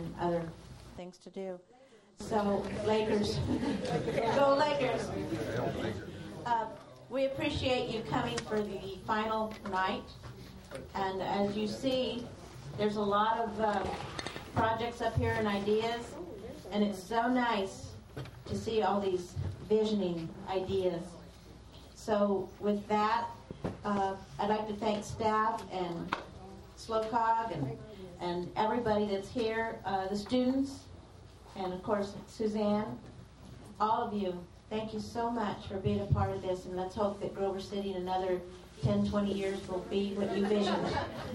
and other things to do. So, Lakers. Go Lakers. We appreciate you coming for the final night. And as you see, there's a lot of projects up here and ideas. And it's so nice to see all these visioning ideas. So with that, I'd like to thank staff and SLOCOG and everybody that's here, the students, and of course Suzanne, all of you. Thank you so much for being a part of this, and let's hope that Grover City in another 10, 20 years will be what you visioned.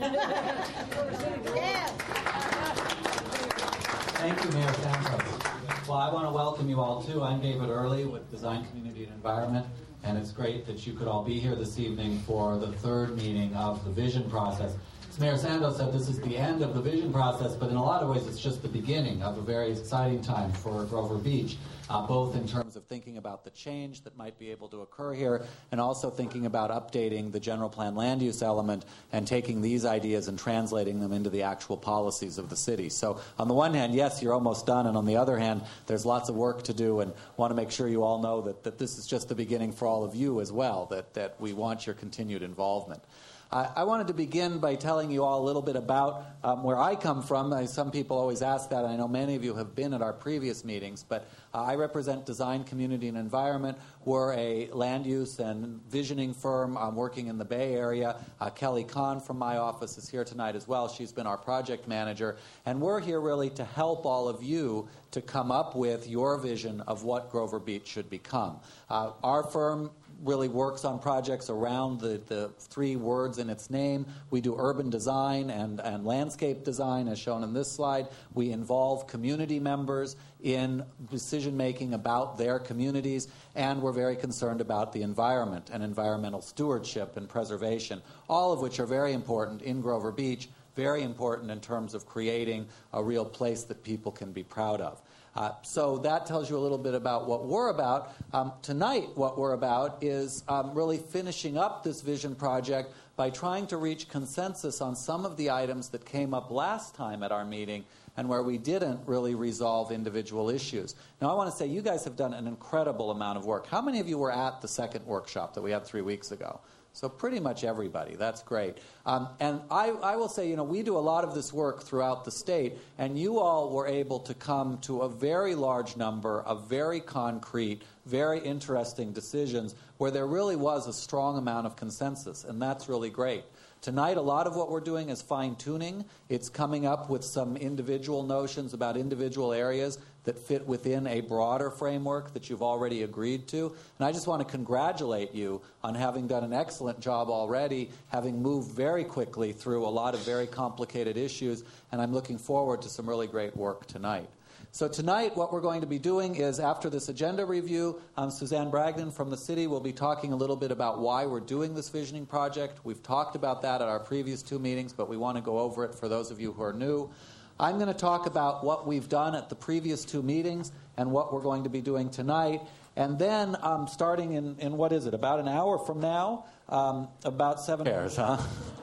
Thank you, Mayor Santos. Well, I want to welcome you all, too. I'm David Early with Design, Community, and Environment, and it's great that you could all be here this evening for the third meeting of the vision process. As Mayor Santos said, this is the end of the vision process, but in a lot of ways it's just the beginning of a very exciting time for Grover Beach, both in terms of thinking about the change that might be able to occur here and also thinking about updating the general plan land use element and taking these ideas and translating them into the actual policies of the city. So on the one hand, yes, you're almost done, and on the other hand, there's lots of work to do, and want to make sure you all know that this is just the beginning for all of you as well, that we want your continued involvement. I wanted to begin by telling you all a little bit about where I come from. Some people always ask that. I know many of you have been at our previous meetings, but I represent Design, Community, and Environment. We're a land use and visioning firm working in the Bay Area. Kelly Kahn from my office is here tonight as well. She's been our project manager. And we're here really to help all of you to come up with your vision of what Grover Beach should become. Our firm really works on projects around the three words in its name. We do urban design and landscape design, as shown in this slide. We involve community members in decision-making about their communities, and we're very concerned about the environment and environmental stewardship and preservation, all of which are very important in Grover Beach, very important in terms of creating a real place that people can be proud of. So that tells you a little bit about what we're about. Tonight, what we're about is really finishing up this vision project by trying to reach consensus on some of the items that came up last time at our meeting and where we didn't really resolve individual issues. Now, I want to say you guys have done an incredible amount of work. How many of you were at the second workshop that we had 3 weeks ago? So pretty much everybody. That's great. And I will say, we do a lot of this work throughout the state, and you all were able to come to a very large number of very concrete, very interesting decisions where there really was a strong amount of consensus, and that's really great. Tonight, a lot of what we're doing is fine-tuning. It's coming up with some individual notions about individual areas that fit within a broader framework that you've already agreed to. And I just want to congratulate you on having done an excellent job already, having moved very quickly through a lot of very complicated issues, and I'm looking forward to some really great work tonight. So tonight, what we're going to be doing is, after this agenda review, Suzanne Bragdon from the city will be talking a little bit about why we're doing this visioning project. We've talked about that at our previous 2 meetings, but we want to go over it for those of you who are new. I'm going to talk about what we've done at the previous 2 meetings and what we're going to be doing tonight. And then, starting in what is it, about an hour from now, about 7 cares, huh?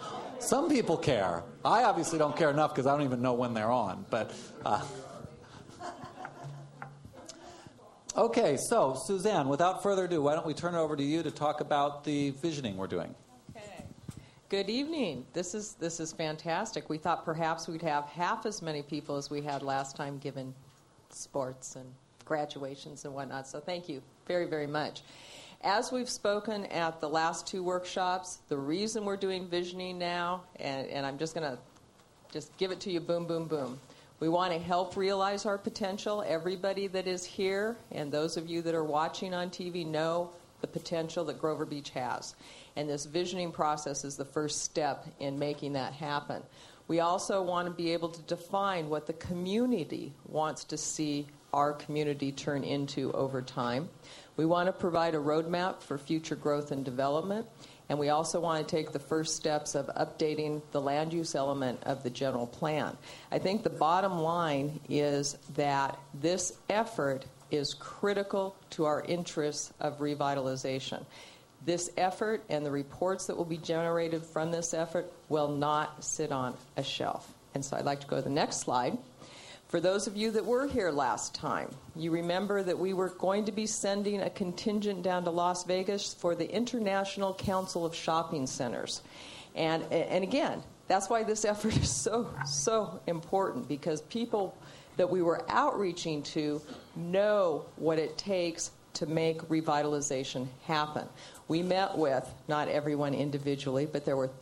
Some people care. I obviously don't care enough because I don't even know when they're on, but... Okay, so Suzanne, without further ado, why don't we turn it over to you to talk about the visioning we're doing? Okay. Good evening. This is fantastic. We thought perhaps we'd have half as many people as we had last time, given sports and graduations and whatnot. So thank you very, very much. As we've spoken at the last 2 workshops, the reason we're doing visioning now, and I'm just going to give it to you, boom, boom, boom. We want to help realize our potential. Everybody that is here and those of you that are watching on TV know the potential that Grover Beach has. And this visioning process is the first step in making that happen. We also want to be able to define what the community wants to see our community turn into over time. We want to provide a roadmap for future growth and development. And we also want to take the first steps of updating the land use element of the general plan. I think the bottom line is that this effort is critical to our interests of revitalization. This effort and the reports that will be generated from this effort will not sit on a shelf. And so I'd like to go to the next slide. For those of you that were here last time, you remember that we were going to be sending a contingent down to Las Vegas for the International Council of Shopping Centers. And again, that's why this effort is so important, because people that we were outreaching to know what it takes to make revitalization happen. We met with, not everyone individually, but there were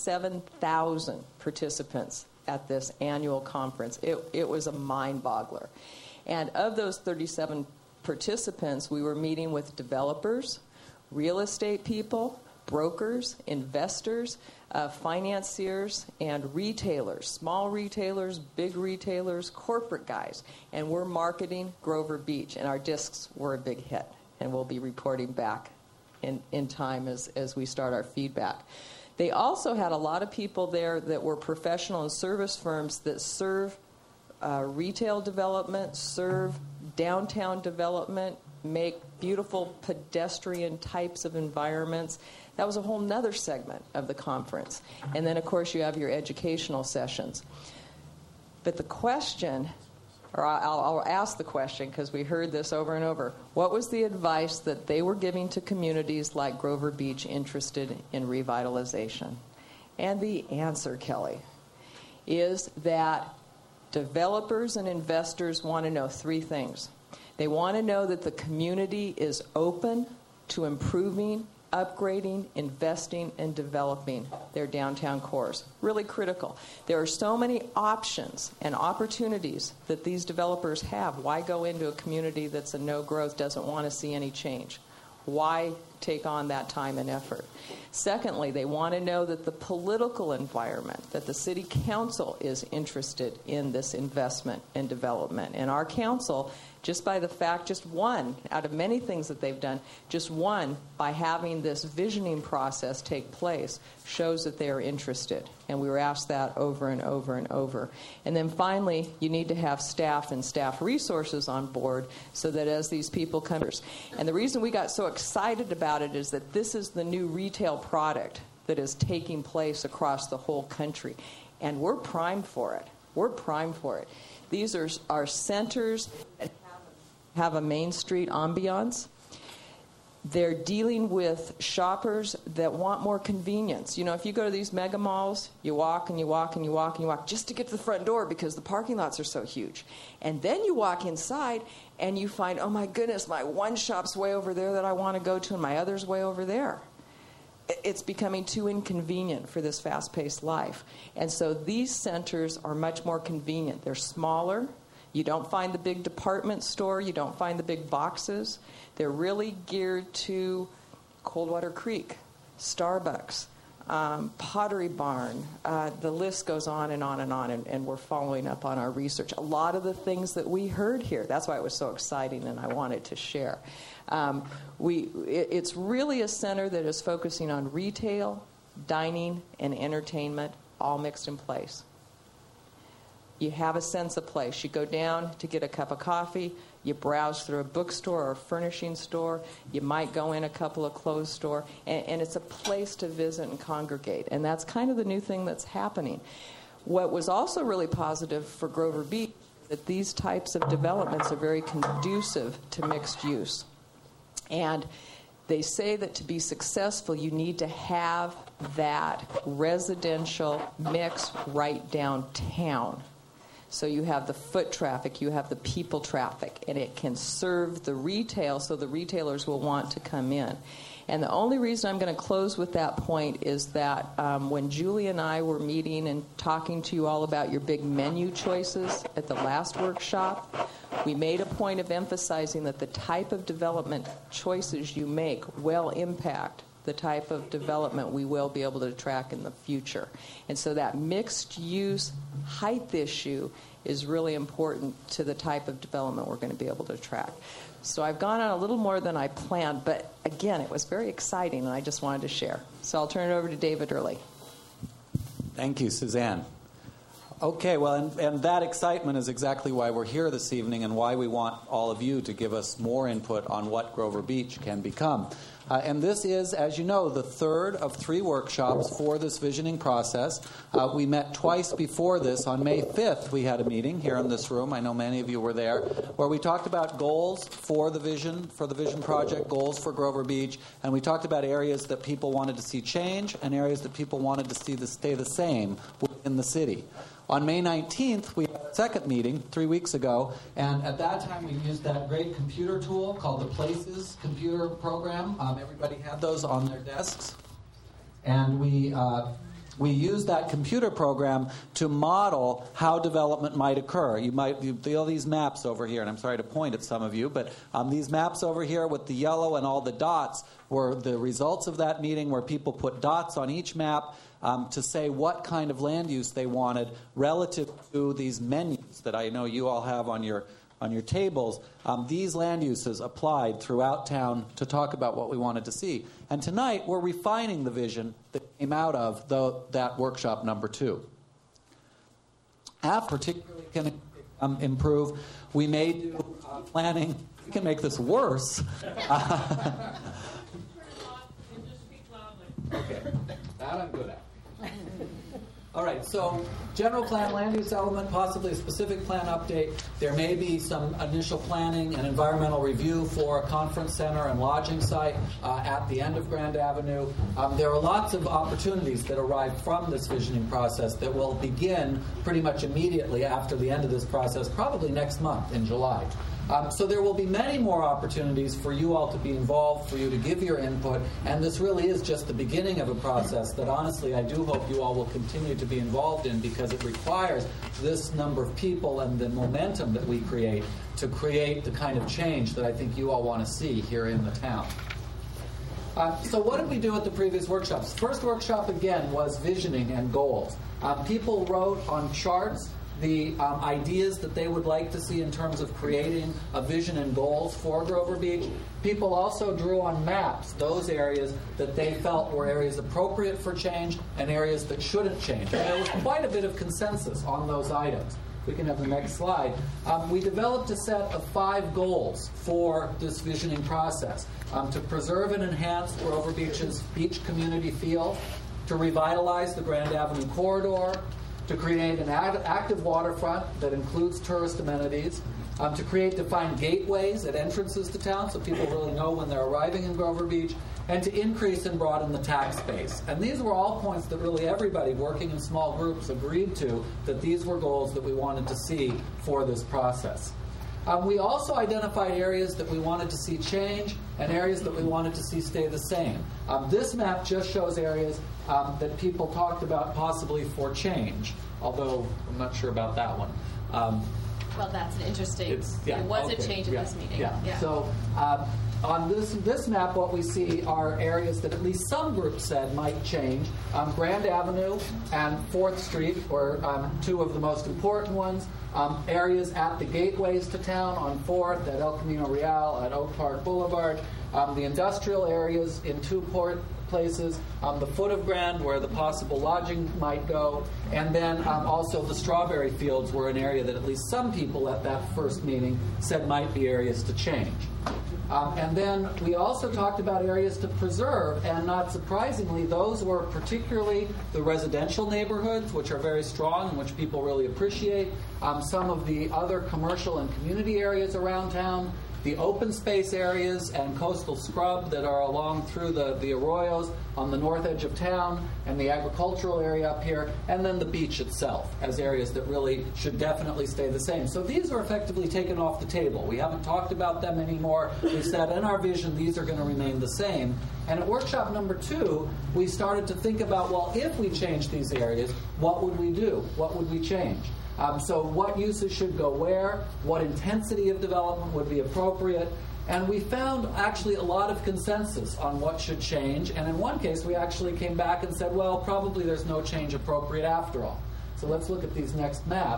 37,000 participants at this annual conference. It was a mind-boggler. And of those 37 participants, we were meeting with developers, real estate people, brokers, investors, financiers, and retailers, small retailers, big retailers, corporate guys. And we're marketing Grover Beach, and our discs were a big hit. And we'll be reporting back in time as we start our feedback. They also had a lot of people there that were professional and service firms that serve retail development, serve downtown development, make beautiful pedestrian types of environments. That was a whole nother segment of the conference. And then, of course, you have your educational sessions. But the question, or I'll ask the question because we heard this over and over, what was the advice that they were giving to communities like Grover Beach interested in revitalization? And the answer, Kelly, is that developers and investors want to know three things. They want to know that the community is open to improving, upgrading, investing, and developing their downtown cores. Really critical. There are so many options and opportunities that these developers have. Why go into a community that's a no-growth, doesn't want to see any change? Why take on that time and effort? Secondly, they want to know that the political environment, that the city council is interested in this investment and development. And our council, just by the fact, just one out of many things that they've done, just one by having this visioning process take place shows that they are interested. And we were asked that over and over and over. And then finally, you need to have staff and staff resources on board so that as these people come. And the reason we got so excited about it is that this is the new retail product that is taking place across the whole country. And we're primed for it. We're primed for it. These are our centers that have a Main Street ambiance. They're dealing with shoppers that want more convenience. You know, if you go to these mega malls, you walk and you walk and you walk and you walk just to get to the front door because the parking lots are so huge. And then you walk inside and you find, oh my goodness, my one shop's way over there that I want to go to and my other's way over there. It's becoming too inconvenient for this fast-paced life. And so these centers are much more convenient. They're smaller. You don't find the big department store. You don't find the big boxes. They're really geared to Coldwater Creek, Starbucks, Pottery Barn. The list goes on and on and on, and we're following up on our research. A lot of the things that we heard here, that's why it was so exciting and I wanted to share. It's really a center that is focusing on retail, dining, and entertainment all mixed in place. You have a sense of place. You go down to get a cup of coffee. You browse through a bookstore or a furnishing store. You might go in a couple of clothes store. And it's a place to visit and congregate. And that's kind of the new thing that's happening. What was also really positive for Grover Beach is that these types of developments are very conducive to mixed use. And they say that to be successful, you need to have that residential mix right downtown. So you have the foot traffic, you have the people traffic, and it can serve the retail so the retailers will want to come in. And the only reason I'm going to close with that point is that when Julie and I were meeting and talking to you all about your big menu choices at the last workshop, we made a point of emphasizing that the type of development choices you make will impact the type of development we will be able to track in the future. And so that mixed use height issue is really important to the type of development we're going to be able to track. So I've gone on a little more than I planned, but again, it was very exciting and I just wanted to share. So I'll turn it over to David Early. Thank you, Suzanne. Okay, well, and that excitement is exactly why we're here this evening and why we want all of you to give us more input on what Grover Beach can become. And this is, as you know, the third of 3 workshops for this visioning process. We met twice before this. On May 5th, we had a meeting here in this room. I know many of you were there, where we talked about goals for the vision project, goals for Grover Beach, and we talked about areas that people wanted to see change and areas that people wanted to see stay the same within the city. On May 19th, we had a second meeting 3 weeks ago, and at that time we used that great computer tool called the Places computer program. Everybody had those on their desks. And we used that computer program to model how development might occur. You feel these maps over here, and I'm sorry to point at some of you, but these maps over here with the yellow and all the dots were the results of that meeting, where people put dots on each map to say what kind of land use they wanted relative to these menus that I know you all have on your tables. These land uses applied throughout town to talk about what we wanted to see. And tonight we're refining the vision that came out of that workshop number 2. Particularly can improve. We may do planning. We can make this worse. Okay, that I'm good at. All right, so general plan, land use element, possibly a specific plan update. There may be some initial planning and environmental review for a conference center and lodging site at the end of Grand Avenue. There are lots of opportunities that arrive from this visioning process that will begin pretty much immediately after the end of this process, probably next month in July. So there will be many more opportunities for you all to be involved, for you to give your input, and this really is just the beginning of a process that honestly I do hope you all will continue to be involved in, because it requires this number of people and the momentum that we create to create the kind of change that I think you all want to see here in the town. So what did we do at the previous workshops? First workshop, again, was visioning and goals. People wrote on charts the ideas that they would like to see in terms of creating a vision and goals for Grover Beach. People also drew on maps those areas that they felt were areas appropriate for change and areas that shouldn't change. And there was quite a bit of consensus on those items. We can have the next slide. We developed a set of 5 goals for this visioning process. To preserve and enhance Grover Beach's beach community feel, to revitalize the Grand Avenue corridor, to create an active waterfront that includes tourist amenities, to create defined gateways at entrances to town so people really know when they're arriving in Grover Beach, and to increase and broaden the tax base. And these were all points that really everybody working in small groups agreed to, that these were goals that we wanted to see for this process. We also identified areas that we wanted to see change and areas that we wanted to see stay the same. This map just shows areas that people talked about possibly for change, although I'm not sure about that one. Well, that's an interesting. There was a change at this meeting. Yeah. So on this map, what we see are areas that at least some groups said might change. Grand Avenue and 4th Street were 2 of the most important ones. Areas at the gateways to town on 4th, at El Camino Real, at Oak Park Boulevard. The industrial areas in 2 places, the foot of Grand where the possible lodging might go, and then also the strawberry fields were an area that at least some people at that first meeting said might be areas to change. And then we also talked about areas to preserve, and not surprisingly, those were particularly the residential neighborhoods, which are very strong and which people really appreciate, some of the other commercial and community areas around town, the open space areas and coastal scrub that are along through the arroyos on the north edge of town, and the agricultural area up here, and then the beach itself as areas that really should definitely stay the same. So these are effectively taken off the table. We haven't talked about them anymore. We've said in our vision these are going to remain the same. And at workshop number 2, we started to think about, well, if we change these areas, what would we do? What would we change? So what uses should go where, what intensity of development would be appropriate, and we found actually a lot of consensus on what should change, and in one case we actually came back and said, well, probably there's no change appropriate after all. So let's look at these next maps.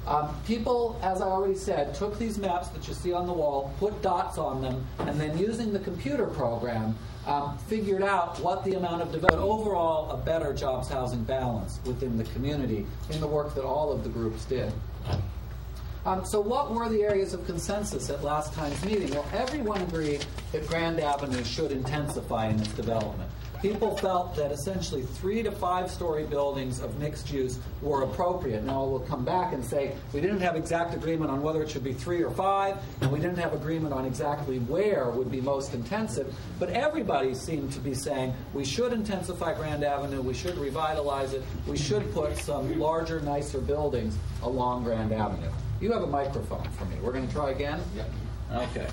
People, as I already said, took these maps that you see on the wall, put dots on them, and then using the computer program, figured out what the amount of development, overall a better jobs housing balance within the community in the work that all of the groups did. So what were the areas of consensus at last time's meeting? Well, everyone agreed that Grand Avenue should intensify in its development. People felt that essentially 3 to 5 story buildings of mixed use were appropriate. Now we'll come back and say we didn't have exact agreement on whether it should be 3 or 5, and we didn't have agreement on exactly where would be most intensive, but everybody seemed to be saying we should intensify Grand Avenue, we should revitalize it, we should put some larger, nicer buildings along Grand Avenue. You have a microphone for me. We're going to try again? Yep. Okay.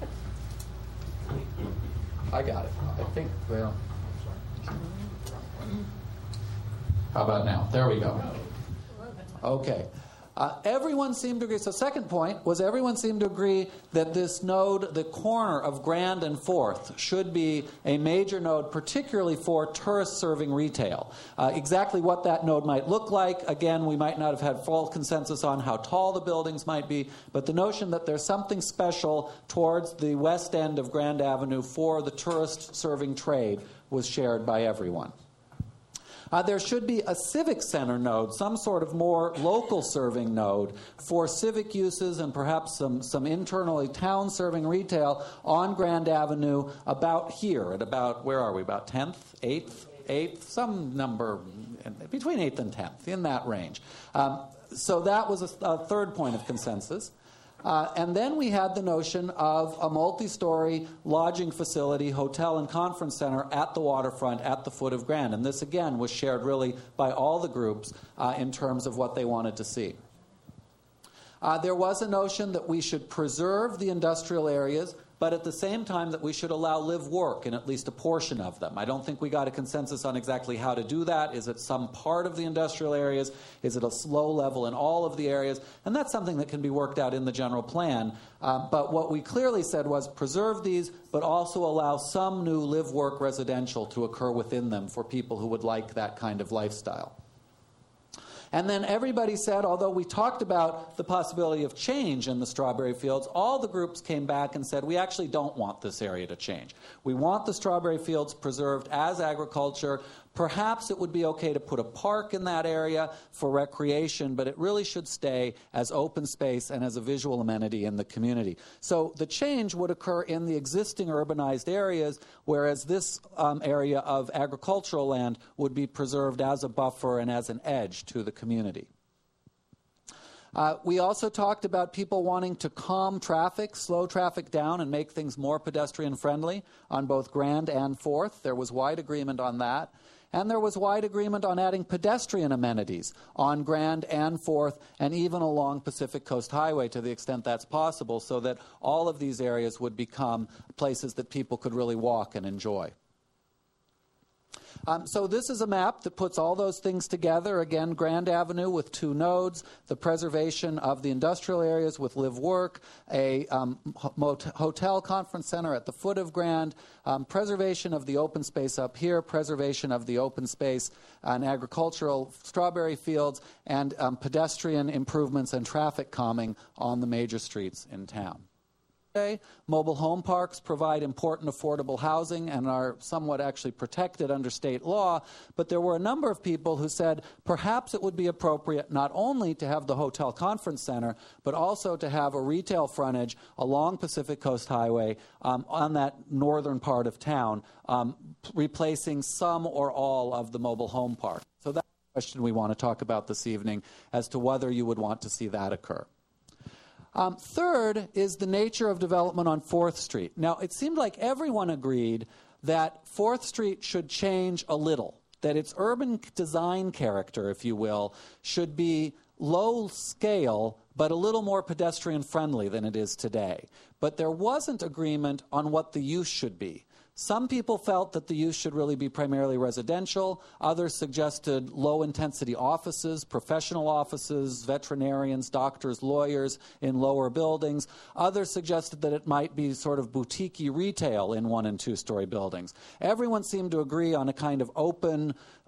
I got it. I think, well... How about now? There we go. Okay. Everyone seemed to agree. So second point was everyone seemed to agree that this node, the corner of Grand and 4th, should be a major node, particularly for tourist-serving retail. Exactly what that node might look like, again, we might not have had full consensus on how tall the buildings might be, but the notion that there's something special towards the west end of Grand Avenue for the tourist-serving trade was shared by everyone. There should be a civic center node, some sort of more local serving node for civic uses and perhaps some internally town serving retail on Grand Avenue about here at about, where are we, about 10th, 8th, some number between 8th and 10th, in that range. So that was a third point of consensus. And then we had the notion of a multi-story lodging facility, hotel and conference center at the waterfront at the foot of Grand. And this, again, was shared really by all the groups in terms of what they wanted to see. There was a notion that we should preserve the industrial areas, but at the same time that we should allow live-work in at least a portion of them. I don't think we got a consensus on exactly how to do that. Is it some part of the industrial areas? Is it a slow level in all of the areas? And that's something that can be worked out in the general plan. But what we clearly said was preserve these, but also allow some new live-work residential to occur within them for people who would like that kind of lifestyle. And then everybody said, although we talked about the possibility of change in the strawberry fields, all the groups came back and said, we actually don't want this area to change. We want the strawberry fields preserved as agriculture. Perhaps it would be okay to put a park in that area for recreation, but it really should stay as open space and as a visual amenity in the community. So the change would occur in the existing urbanized areas, whereas this area of agricultural land would be preserved as a buffer and as an edge to the community. We also talked about people wanting to calm traffic, slow traffic down, and make things more pedestrian-friendly on both Grand and 4th. There was wide agreement on that. And there was wide agreement on adding pedestrian amenities on Grand and 4th and even along Pacific Coast Highway to the extent that's possible so that all of these areas would become places that people could really walk and enjoy. So this is a map that puts all those things together. Again, Grand Avenue with 2 nodes, the preservation of the industrial areas with live-work, a hotel conference center at the foot of Grand, preservation of the open space up here, preservation of the open space and agricultural strawberry fields, and pedestrian improvements and traffic calming on the major streets in town. Mobile home parks provide important affordable housing and are somewhat actually protected under state law, but there were a number of people who said perhaps it would be appropriate not only to have the hotel conference center, but also to have a retail frontage along Pacific Coast Highway on that northern part of town, replacing some or all of the mobile home park. So that's the question we want to talk about this evening as to whether you would want to see that occur. Third is the nature of development on 4th Street. Now, it seemed like everyone agreed that 4th Street should change a little, that its urban design character, if you will, should be low scale, but a little more pedestrian friendly than it is today. But there wasn't agreement on what the use should be. Some people felt that the use should really be primarily residential. Others suggested low-intensity offices, professional offices, veterinarians, doctors, lawyers in lower buildings. Others suggested that it might be sort of boutique-y retail in 1- and 2-story buildings. Everyone seemed to agree on a kind of open,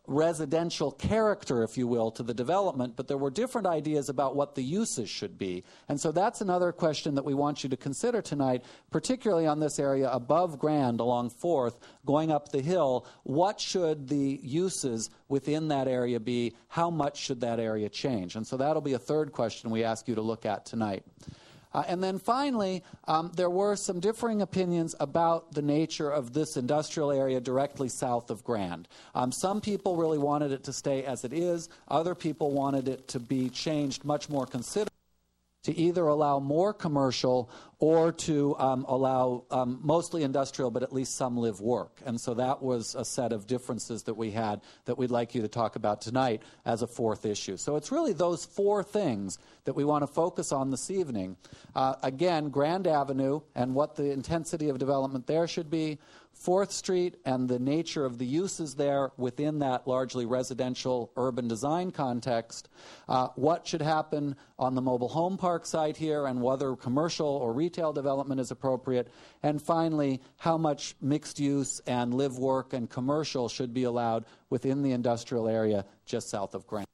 residential character, if you will, to the development, but there were different ideas about what the uses should be. And so that's another question that we want you to consider tonight, particularly on this area above Grand along 4th, going up the hill. What should the uses within that area be? How much should that area change? And so that'll be a third question we ask you to look at tonight. And then finally, there were some differing opinions about the nature of this industrial area directly south of Grand. Some people really wanted it to stay as it is. Other people wanted it to be changed much more considerably, to either allow more commercial or to allow mostly industrial, but at least some live work. And so that was a set of differences that we had that we'd like you to talk about tonight as a fourth issue. So it's really those four things that we want to focus on this evening. Again, Grand Avenue and what the intensity of development there should be, 4th Street and the nature of the uses there within that largely residential urban design context, what should happen on the mobile home park site here and whether commercial or retail development is appropriate, and finally, how much mixed use and live, work, and commercial should be allowed within the industrial area just south of Grand.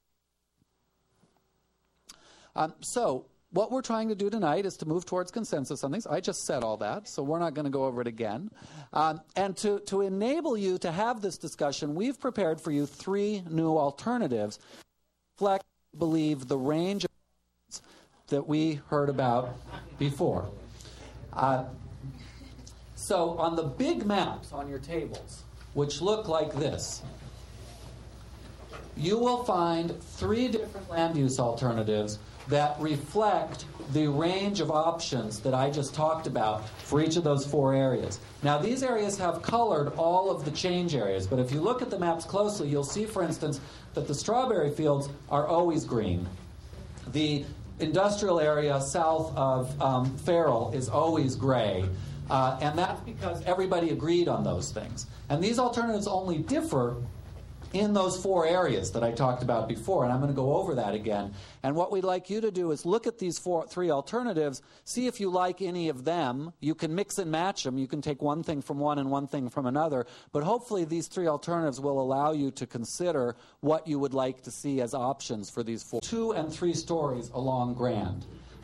So what we're trying to do tonight is to move towards consensus on things. I just said all that, so we're not going to go over it again. And to enable you to have this discussion, we've prepared for you 3 new alternatives that reflect, believe, the range of that we heard about before. So on the big maps on your tables, which look like this, you will find 3 different land use alternatives that reflect the range of options that I just talked about for each of those 4 areas. Now, these areas have colored all of the change areas, but if you look at the maps closely, you'll see, for instance, that the strawberry fields are always green. The industrial area south of Farrell is always gray, and that's because everybody agreed on those things. And these alternatives only differ in those 4 areas that I talked about before, and I'm going to go over that again. And what we'd like you to do is look at these 3 alternatives, see if you like any of them. You can mix and match them. You can take one thing from one and one thing from another, but hopefully these 3 alternatives will allow you to consider what you would like to see as options for these 4. 2 and 3 stories along Grand.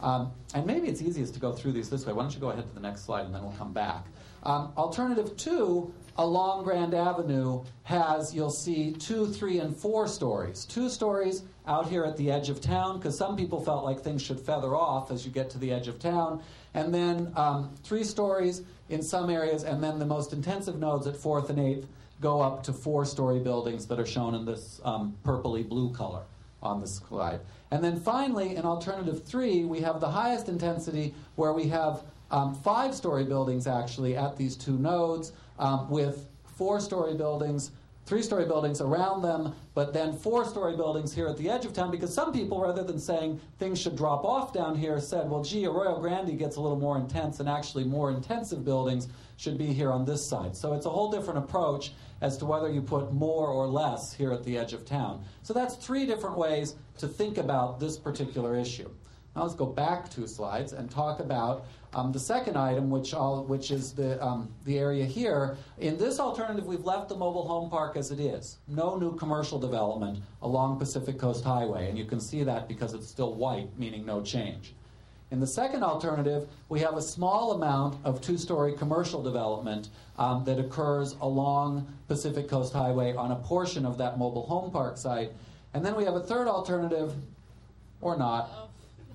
And maybe it's easiest to go through these this way. Why don't you go ahead to the next slide and then we'll come back. Alternative 2 along Grand Avenue has, you'll see, 2, 3, and 4 stories. 2 stories out here at the edge of town, because some people felt like things should feather off as you get to the edge of town. And then 3 stories in some areas, and then the most intensive nodes at 4th and 8th go up to 4-story buildings that are shown in this purpley blue color on the slide. And then finally, in alternative 3, we have the highest intensity where we have 5-story buildings actually at these 2 nodes, with 4-story buildings, 3-story buildings around them, but then 4-story buildings here at the edge of town, because some people, rather than saying things should drop off down here, said, well, gee, Arroyo Grande gets a little more intense, and actually more intensive buildings should be here on this side. So it's a whole different approach as to whether you put more or less here at the edge of town. So that's 3 different ways to think about this particular issue. Now let's go back 2 slides and talk about the second item, which is the area here. In this alternative, we've left the mobile home park as it is. No new commercial development along Pacific Coast Highway, and you can see that because it's still white, meaning no change. In the second alternative, we have a small amount of 2-story commercial development that occurs along Pacific Coast Highway on a portion of that mobile home park site. And then we have a third alternative, or not.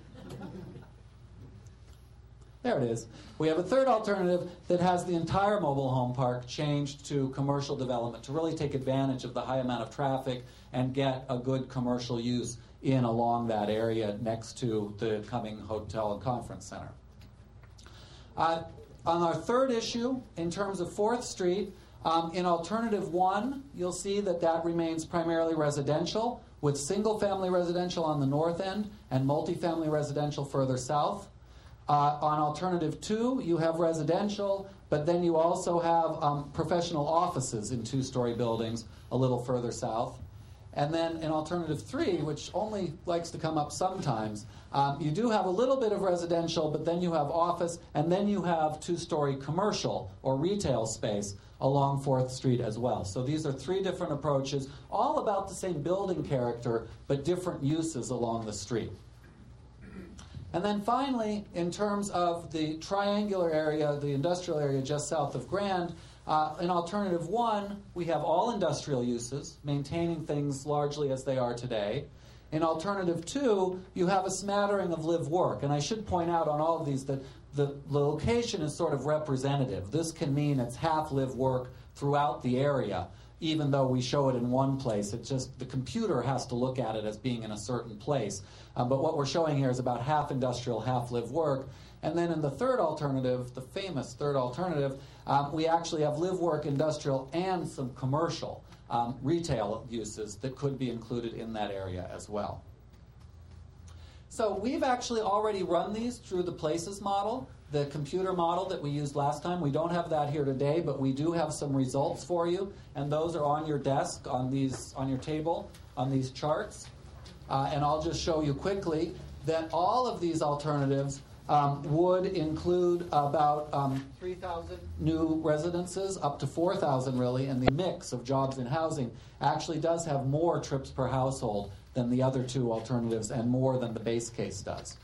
There it is. We have a third alternative that has the entire mobile home park changed to commercial development to really take advantage of the high amount of traffic and get a good commercial use in along that area next to the coming hotel and conference center. On our third issue, in terms of 4th Street, in alternative 1, you'll see that remains primarily residential, with single-family residential on the north end and multifamily residential further south. On alternative 2, you have residential, but then you also have professional offices in 2-story buildings a little further south. And then in alternative 3, which only likes to come up sometimes, you do have a little bit of residential, but then you have office, and then you have 2-story commercial or retail space along 4th Street as well. So these are 3 different approaches, all about the same building character, but different uses along the street. And then finally, in terms of the triangular area, the industrial area just south of Grand, in alternative 1, we have all industrial uses, maintaining things largely as they are today. In alternative 2, you have a smattering of live-work. And I should point out on all of these that the location is sort of representative. This can mean it's half live-work throughout the area, even though we show it in one place. It's just the computer has to look at it as being in a certain place. But what we're showing here is about half industrial, half live-work. And then in the third alternative, the famous third alternative, we actually have live-work, industrial, and some commercial retail uses that could be included in that area as well. So we've actually already run these through the Places model, the computer model that we used last time. We don't have that here today, but we do have some results for you, and those are on your desk, on your table, on these charts. And I'll just show you quickly that all of these alternatives would include about 3,000 new residences, up to 4,000 really, and the mix of jobs and housing actually does have more trips per household than the other 2 alternatives and more than the base case does.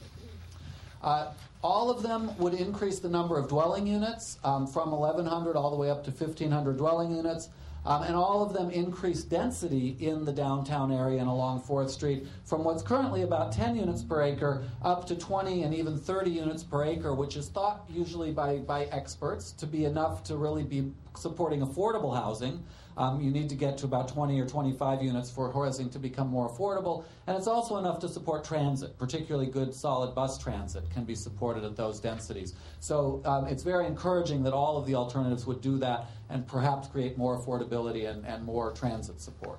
All of them would increase the number of dwelling units from 1,100 all the way up to 1,500 dwelling units. And all of them increase density in the downtown area and along 4th Street from what's currently about 10 units per acre up to 20 and even 30 units per acre, which is thought usually by experts to be enough to really be supporting affordable housing. You need to get to about 20 or 25 units for housing to become more affordable. And it's also enough to support transit, particularly good solid bus transit can be supported at those densities. So it's very encouraging that all of the alternatives would do that and perhaps create more affordability and more transit support.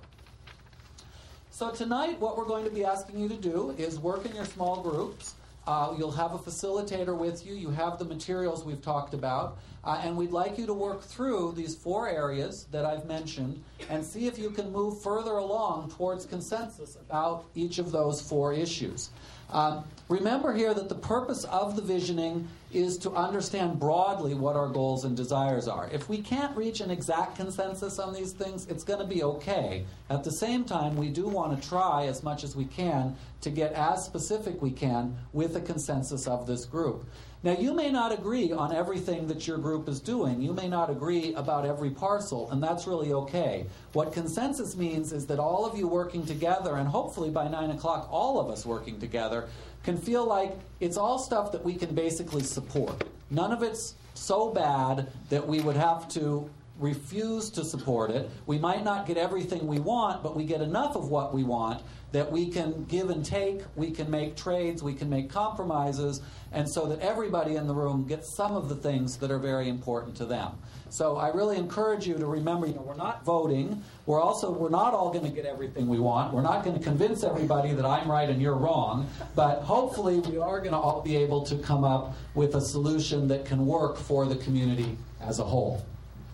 So tonight what we're going to be asking you to do is work in your small groups. You'll have a facilitator with you. You have the materials we've talked about. And we'd like you to work through these 4 areas that I've mentioned and see if you can move further along towards consensus about each of those 4 issues. Remember here that the purpose of the visioning is to understand broadly what our goals and desires are. If we can't reach an exact consensus on these things, it's going to be okay. At the same time, we do want to try as much as we can to get as specific we can with a consensus of this group. Now, you may not agree on everything that your group is doing. You may not agree about every parcel, and that's really okay. What consensus means is that all of you working together, and hopefully by 9 o'clock all of us working together, can feel like it's all stuff that we can basically support. None of it's so bad that we would have to refuse to support it. We might not get everything we want, but we get enough of what we want that we can give and take, we can make trades, we can make compromises, and so that everybody in the room gets some of the things that are very important to them. So I really encourage you to remember, we're not voting. We're not all going to get everything we want. We're not going to convince everybody that I'm right and you're wrong, but hopefully we are going to all be able to come up with a solution that can work for the community as a whole.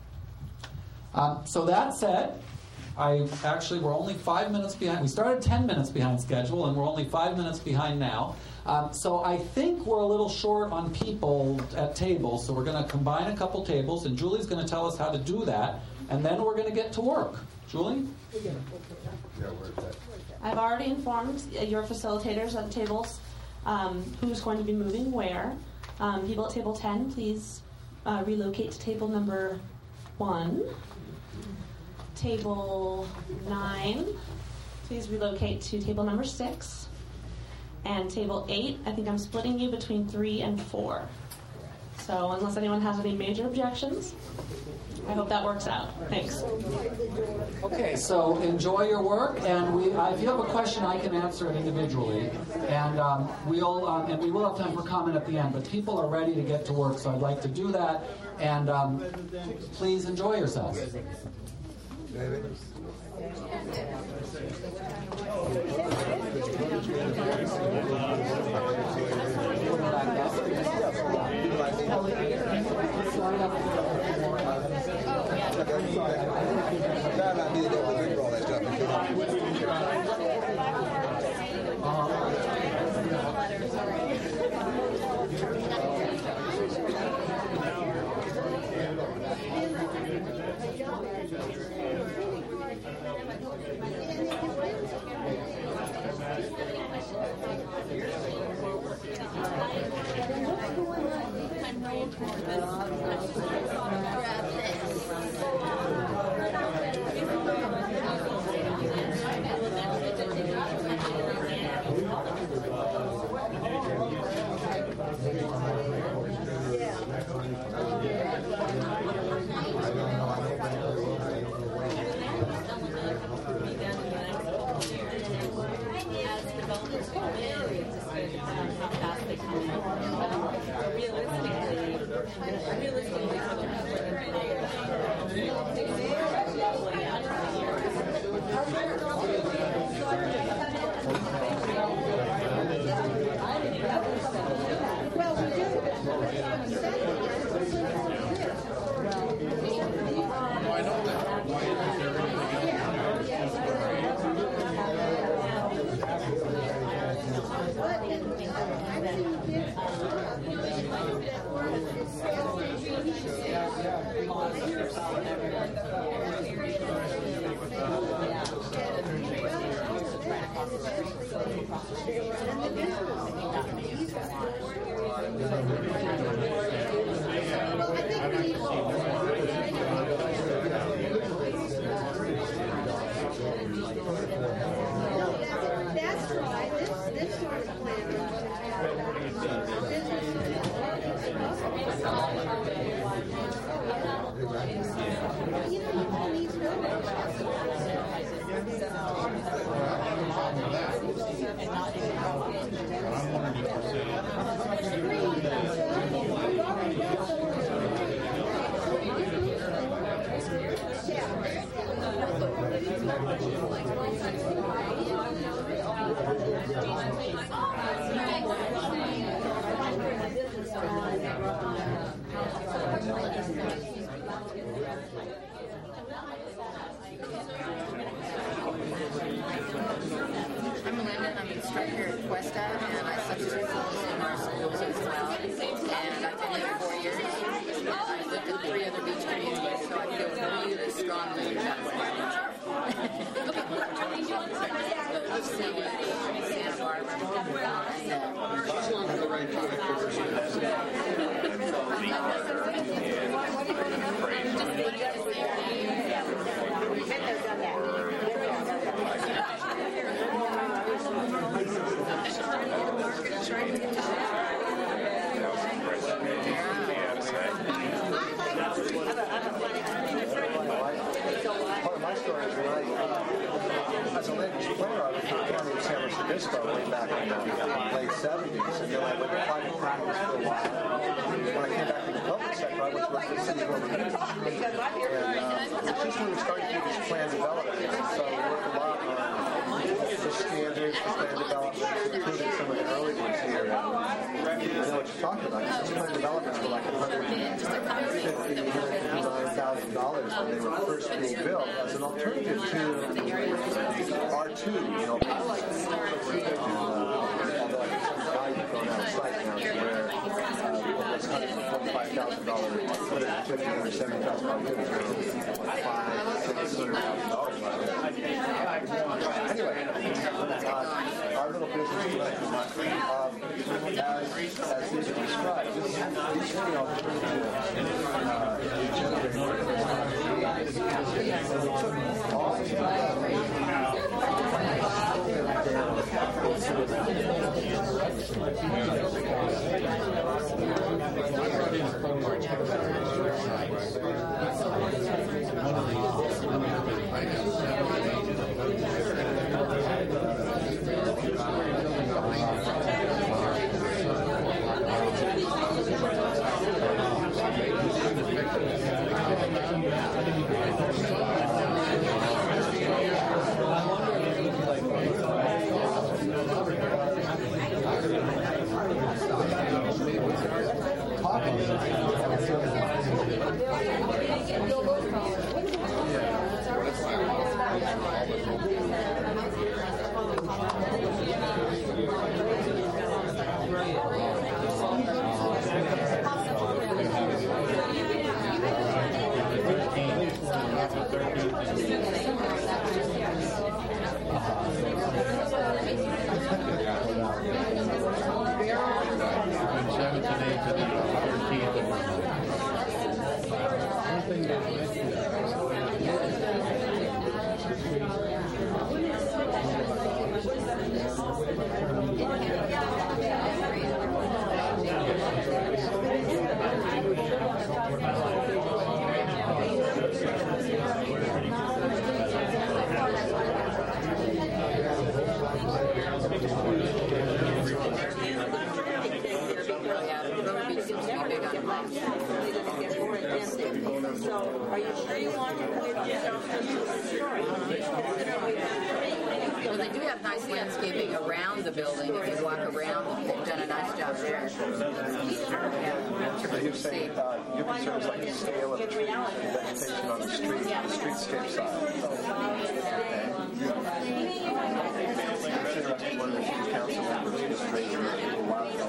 So that said, we're only 5 minutes behind. We started 10 minutes behind schedule, and we're only 5 minutes behind now. So I think we're a little short on people at tables, so we're going to combine a couple tables, and Julie's going to tell us how to do that, and then we're going to get to work. Julie? I've already informed your facilitators at the tables who's going to be moving where. People at table 10, please relocate to table number 1. Table 9, please relocate to table number 6. And table 8, I think I'm splitting you between 3 and 4. So unless anyone has any major objections, I hope that works out. Thanks. Okay, so enjoy your work, and if you have a question, I can answer it individually, and we will have time for comment at the end. But people are ready to get to work, so I'd like to do that, and please enjoy yourselves. David. That might be the I'm Linda, I'm an instructor at Questa, and I substitute in our schools as well. And I've been here 4 years. I've lived in 3 other beach communities, so I feel really strongly about what I'm in charge. Santa Part of my story is when as a land use planner, I was in the county of San Luis Obispo way back in the late 70s, and then I went to private practice for a while. When I came back to the public sector, I went to work for the city of Oregon. And it's just when we started to do this plan development, so we worked a lot on the standards for plan development, including some of the early ones here. I know what you're talking about. These plan developments were like $150,000, $159,000 when they were first being built as an alternative to R2, you know. I like this. Although I think some value thrown out of sight now to where this $145,000, $150,000, $170,000 units are $500,000, $600,000. Anyway, our little business, as these are described, these three alternatives From 17th to the 13th of beach seems to be big on plants. So, are you sure you want to give yourself a story? Well, they do have nice landscaping around the building. If you walk around, they've done a nice job there. So you're saying your concern is like the scale of trees and vegetation on the street, the streetscape side. It's interesting, one of the city council members just raised a while ago.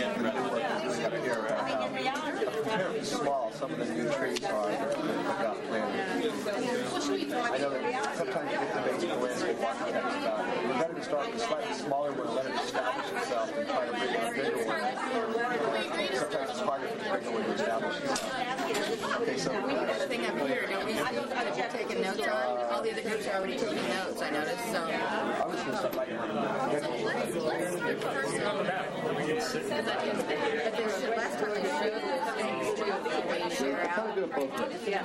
Comparatively small some of the new trees are that got planted. I know that sometimes you get debates with the landscape architects about you got to start with a slightly smaller one, let it establish itself, and try to bring in a bigger one. Sometimes it's harder for the bigger one to establish itself. Okay, so we have a thing up here, don't we? That you're taking notes on. All the other groups are already taking notes, I noticed. So I was going to start writing. But last time they showed the things too, where you share out. Yeah.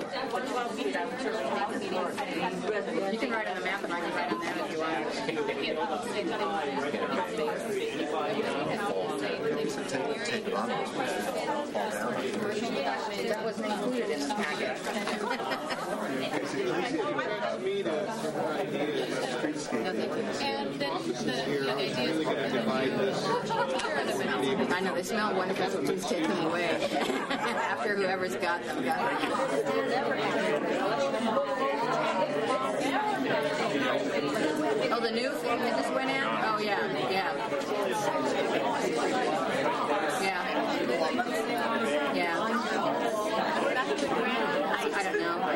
You can write on a map and I can write on that if you want. That wasn't included in the packet. And then the idea is I know they smell wonderful, so please take them away after whoever's got them. Oh, the new thing that just went in? Oh, yeah. I don't know.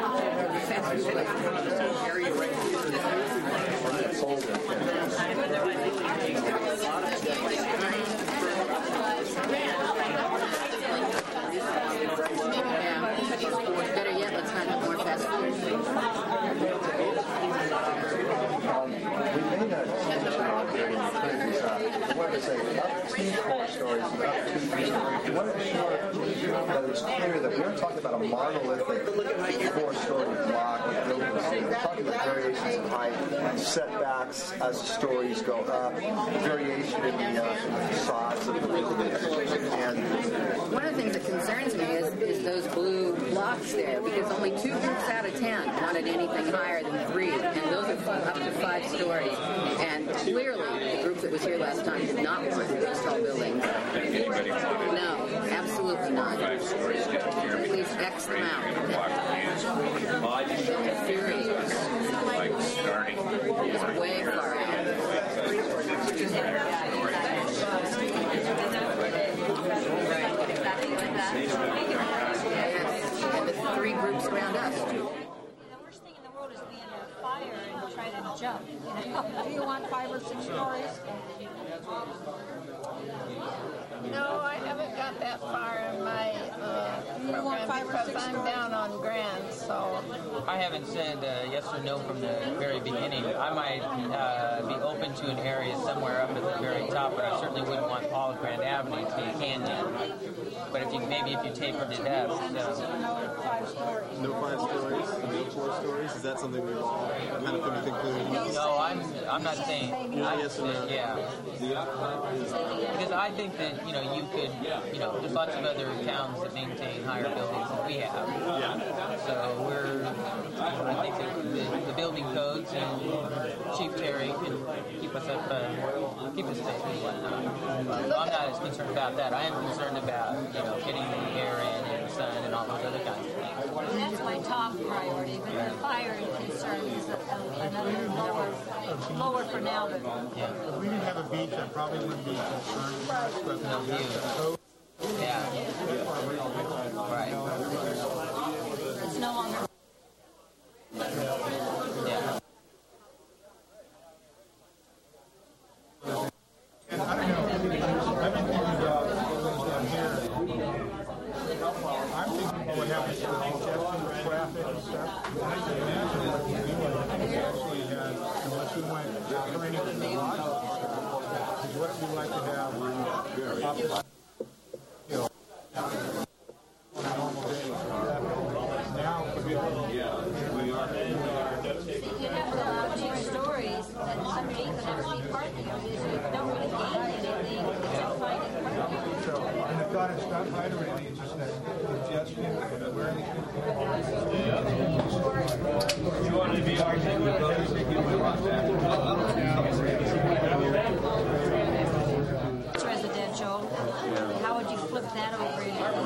Better yet, let's not have more fast food. We may not I wanted to say up to 4 stories, up to 3 stories. We wanted to show that it's clear that we're talking about a monolithic 4-story block of buildings. We're talking about variations in height, setbacks as the stories go up, variation in the facades of the buildings. And one of the things that concerns me is those blue blocks there, because only 2 groups out of 10 wanted anything higher than 3, and those are up to 5 stories. And clearly, the group that was here last time did not want those tall buildings. No, absolutely not. Please X them out. It's way far out. And the 3 groups around us. The worst thing in the world is being a fire and try to jump. Do you want 5 or 6 stories? No, I haven't got that far in my program because I'm down on Grand, so... I haven't said yes or no from the very beginning. I might be open to an area somewhere up at the very top, but I certainly wouldn't want all of Grand Avenue to be a canyon. But if you tapered it up. No 5 stories. No 5 stories? No 4 stories? Is that something we've all kind of come to conclusion? No, I'm not saying. Yes or no? Yeah. Because I think that, you could, there's lots of other towns that maintain higher buildings than we have. Yeah. So I think that the building codes and Chief Terry can keep us safe and whatnot. I'm not as concerned about that. I am concerned about, getting the air in and the sun and all those other kinds of things. And that's my top priority, but the fire concern is another lower for now. But If we didn't have a beach, I probably wouldn't be concerned about it, but now that's the code. Yeah. Right. it's no longer. Yeah. And I don't know, I've been thinking about things down here. I'm thinking about what happens to congestion, traffic, and stuff. I can imagine what we would actually have, unless we went operating in the lodge, is what we like to have opposite. On a normal day. Now, could be a little. If you have to allow 2 stories, then underneath the parking areas, you don't really gain anything. It's all fine and parking. So, and the thought it's not height or anything, it's just that congestion and where they you want to be It's residential. How would you flip that over?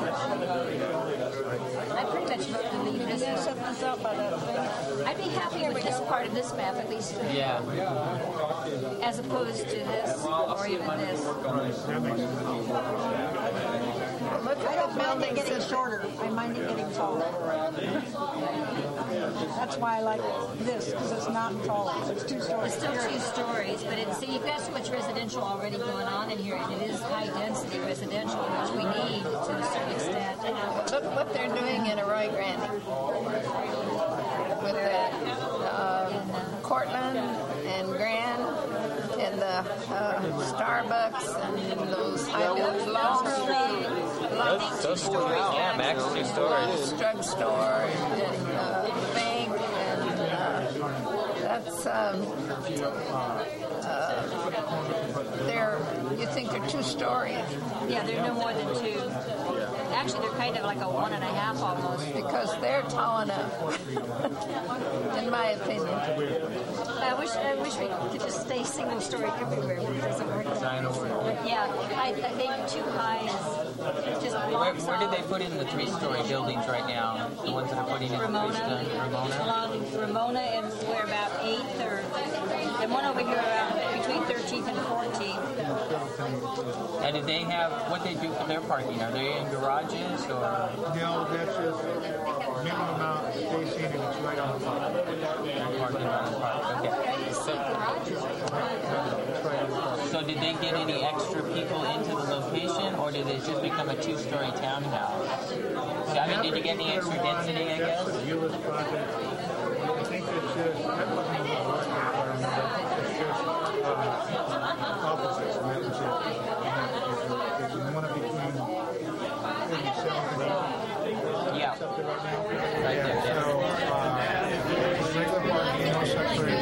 I pretty much vote to leave this. Set this up by that thing. I'd be happier with this part of this map, at least, Yeah. as opposed to this or even this. I don't mind it getting shorter. I mind it getting taller. That's why I like this, because it's not tall. It's 2 stories. It's still 2 stories, but see, you've got so much residential already going on in here, and it is high-density residential, which we need to a certain extent. Look what they're doing in Arroyo Grande with the Cortland and Grand and the Starbucks and those long street. Those 2 stories. Yeah, max 2 stories. Drugstore and bank and that's you think they're 2 stories? Yeah, they're no more than 2. Actually, they're kind of like a 1.5 almost. Because they're tall enough, in my opinion. I wish we could just stay single story everywhere, but it doesn't work that way. But yeah, I think too high is just blocks Where did they put in the 3-story buildings right now? The ones that are putting in Ramona. the 3-story? Along Ramona, and we're about 8th, and one over here around between 13th and 14th. And did they have, what they do for their parking? Are they in garages or? No, that's just minimum amount of spacing and it's right on the park. Parking on the park, okay. So did they get any extra people into the location, or did it just become a 2-story townhouse? So, I mean, did you get any extra density, I guess? I think it's just, that wasn't even a work requirement, it's just offices, and that was it. If you want to between 47 and 80. Yeah. Up there right now. Right there, yeah. So, regular parking, no separate.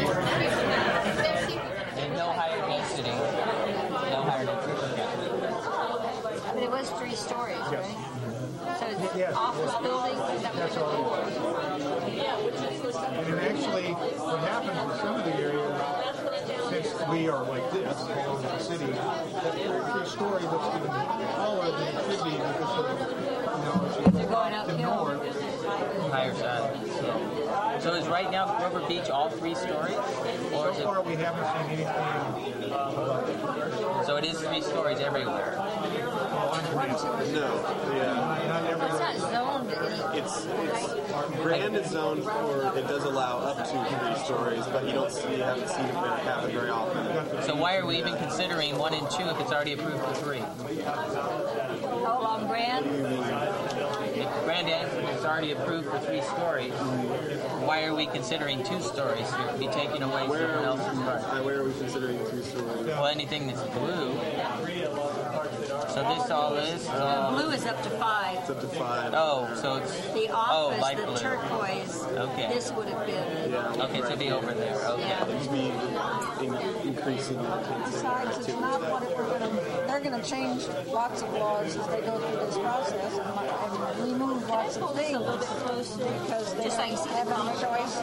And no higher density. No higher density. But it was 3 stories, Yes. right? So it's Yes. office building? That's all it is. And then actually, what happens in some of the areas, since we are like this, in the city, that 3-story looks even taller than it should be because of, as you They're going go uphill. north. Higher side. So is right now River Beach all 3 stories? Or is So far, we haven't seen anything above it. so it is 3 stories everywhere? No, yeah. Not It's everywhere. not zoned. It's Grand is zoned for, it does allow up to 3 stories, but you haven't seen it happen very often. So why are we even considering 1 and 2 if it's already approved for 3? How long, Grand? If Grand is already approved for 3 stories, why are we considering 2 stories to be taking away someone else's right? Where are we considering 2 stories? Well, anything that's blue. So this all is? Blue is up to 5. It's up to 5. Oh, so it's... The office, light the blue. turquoise, Okay. this would have been. Yeah. Okay, so be over there. Okay. Yeah. It'd be increasing the Besides, it's not what if they're going to change lots of laws as they go through this process and remove lots of things A little bit closer. because they Just so you see the have no color. choice.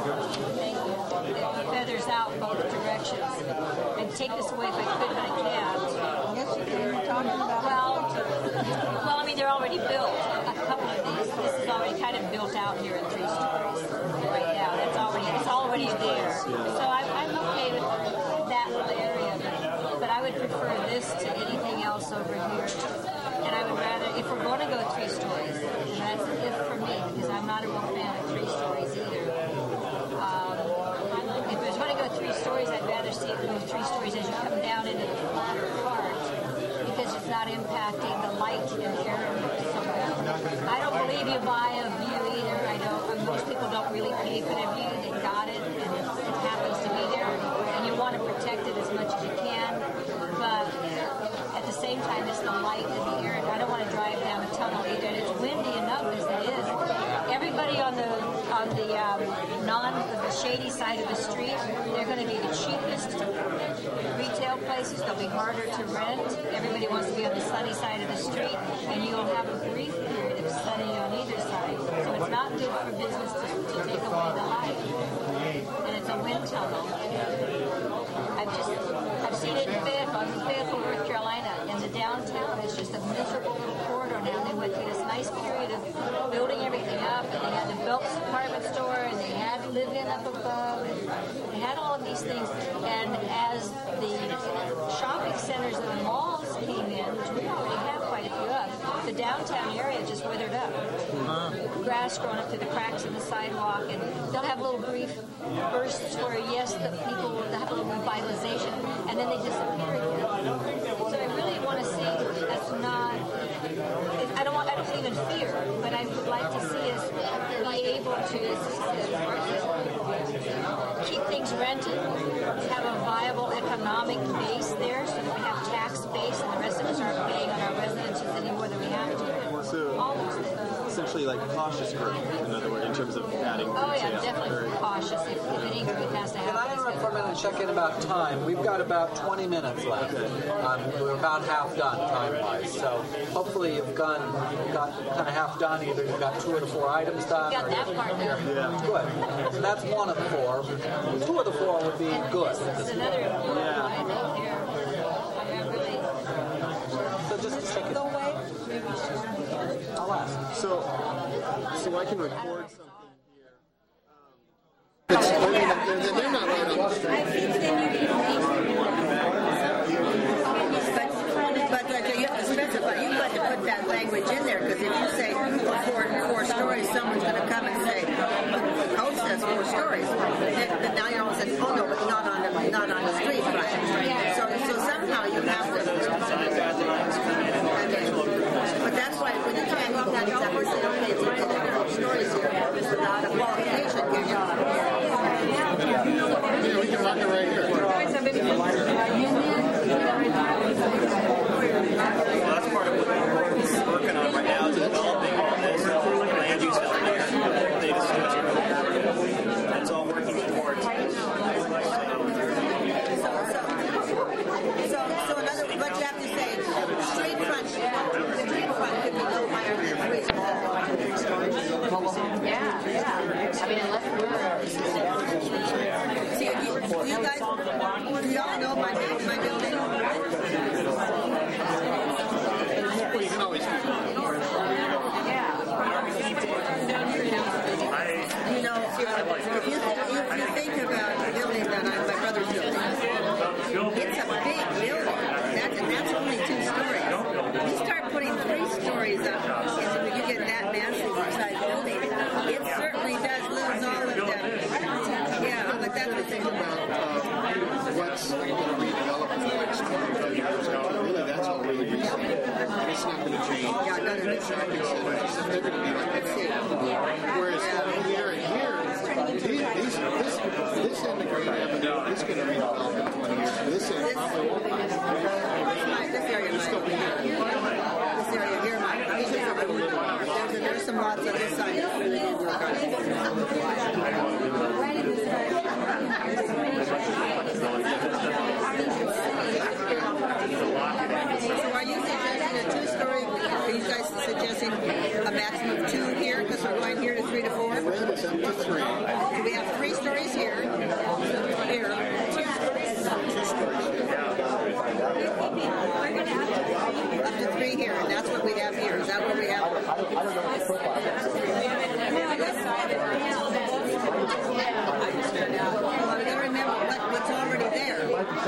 It feathers out both directions. I'd take this away if I could, but I can't. Yes, you can. We're talking about Well, I mean, they're already built. A couple of these. This is already kind of built out here in 3 stories right now. It's already there. So I'm okay with that little area, but I would prefer this to anything else over here. And I would rather, if we're going to go 3 stories, and that's an if for me, because I'm not a real fan of 3 stories either. If it's going to go 3 stories, I'd rather see it go 3 stories as you come down into the flatter part, because it's not impacting the light and air so well. I don't believe you buy a view either. I don't. Most people don't really pay for their view. They got it, and it happens to be there, and you want to protect it as much as you can. But at the same time, it's the light and the air. I don't want to drive down a tunnel either. And it's windy enough as it is. Everybody on on the the shady side of the street, they're going to be the cheapest retail places. They'll be harder to rent. Everybody wants to be on the sunny side of the street, and you'll have a brief period of sunny on either side. So it's not good for business to take away the light. And it's a wind tunnel. I've seen it in Fayetteville. I'm in Fayetteville, North Carolina, and the downtown is just a miserable little corridor now. They went through this nice period of building everything up, and they had the Belk's department store, and they had live-in up above, and they had all of these things. And as the shopping centers and the malls came in, which we already have quite a few of, the downtown area just withered up. Grass growing up through the cracks in the sidewalk, and they'll have little brief bursts where, yes, the people will have a little revitalization, and then they disappear again. So I really want to see that's not. I don't believe in fear, but I would like to see us be able to keep things rented, have a viable economic base there, so that we have tax base, and the rest of us aren't paying on our residences any more than we have to. So all those things. Essentially, like cautious growth, in other words, in terms of adding. Oh yeah, definitely cautious. If any growth has to happen. Can I interrupt for a minute and check in about time? We've got about 20 minutes left. We're about half done time-wise, so hopefully you've got kind of half done. Either you've got 2 of the 4 items done. Got that part done. Yeah. Good. So that's 1 of the 4. 2 of the 4 would be good. This is another important item here. So just check it. I'll ask. So I can record something here. They're not right on the street. I think then you can but you have to specify. You have to put that language in there, because if you say 4 stories, someone's going to come and say, the code says 4 stories. Then now you're all saying, oh no, but not on the street, right? So somehow you have to. But that's why when you can't go that exactly say, okay, it's 4 stories here without a qualification. We can run it right here. Well, that's part of what we're working on right now, is developing this land use element data structure. That's all working towards. So in other words, what you have to say, street front could be no higher than 3 stories. Yeah. I mean, unless we're. See, you guys, do y'all know my building? Well, you can always do that. You know, if you think about the building that my brother's building, it's a big building. That's only 2 stories. You start putting 3 stories up, and when you get that massive size building, it certainly does lose all of them. Yeah, but that's the thing about What's going to redevelop in the next 25 years? Really, that's all really recent. It's not going to change. Yeah, none of it's They're going to be like that. Whereas here and here, this end of Green Avenue is going to redevelop in 20 years. This end probably won't. This area here might. There's some lots on this side that really need work on it. So are you suggesting a 2-story? Are you guys suggesting a maximum of 2 here, because we're going here to 3 to 4? Red is up to 3. So we have 3 stories here. Here. 2 stories. Up to 3 here, and that's what we have here. Is that what we have? Well, we gotta remember what's already there.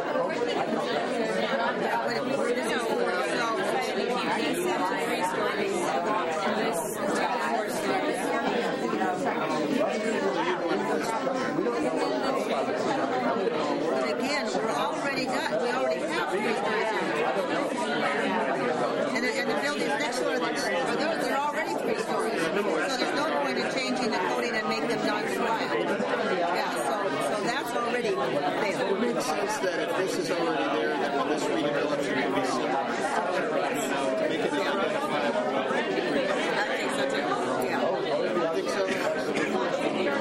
But again, we're already done. We already have 3 stories here. And the buildings next door, they're already 3 stories. So there's no point in changing the coding and make them non-compliant. Yeah, so that's already there. It makes sense that if this is already there, that when this redevelops, it will be similar. Make it identifiable. I think so too. Yeah. I think so.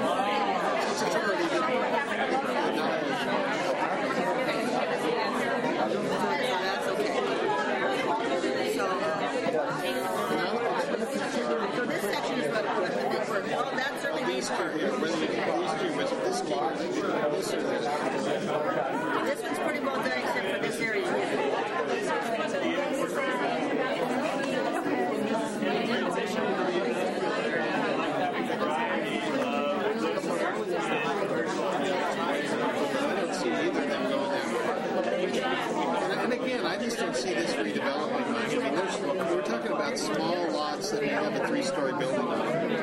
Oh, that's certainly These two here, whether you pick these two, was it this lot, this or this? This one's pretty well done except for this area here. And again, I just don't see this redevelopment much. I mean, we're talking about small lots that have a 3-story building on them.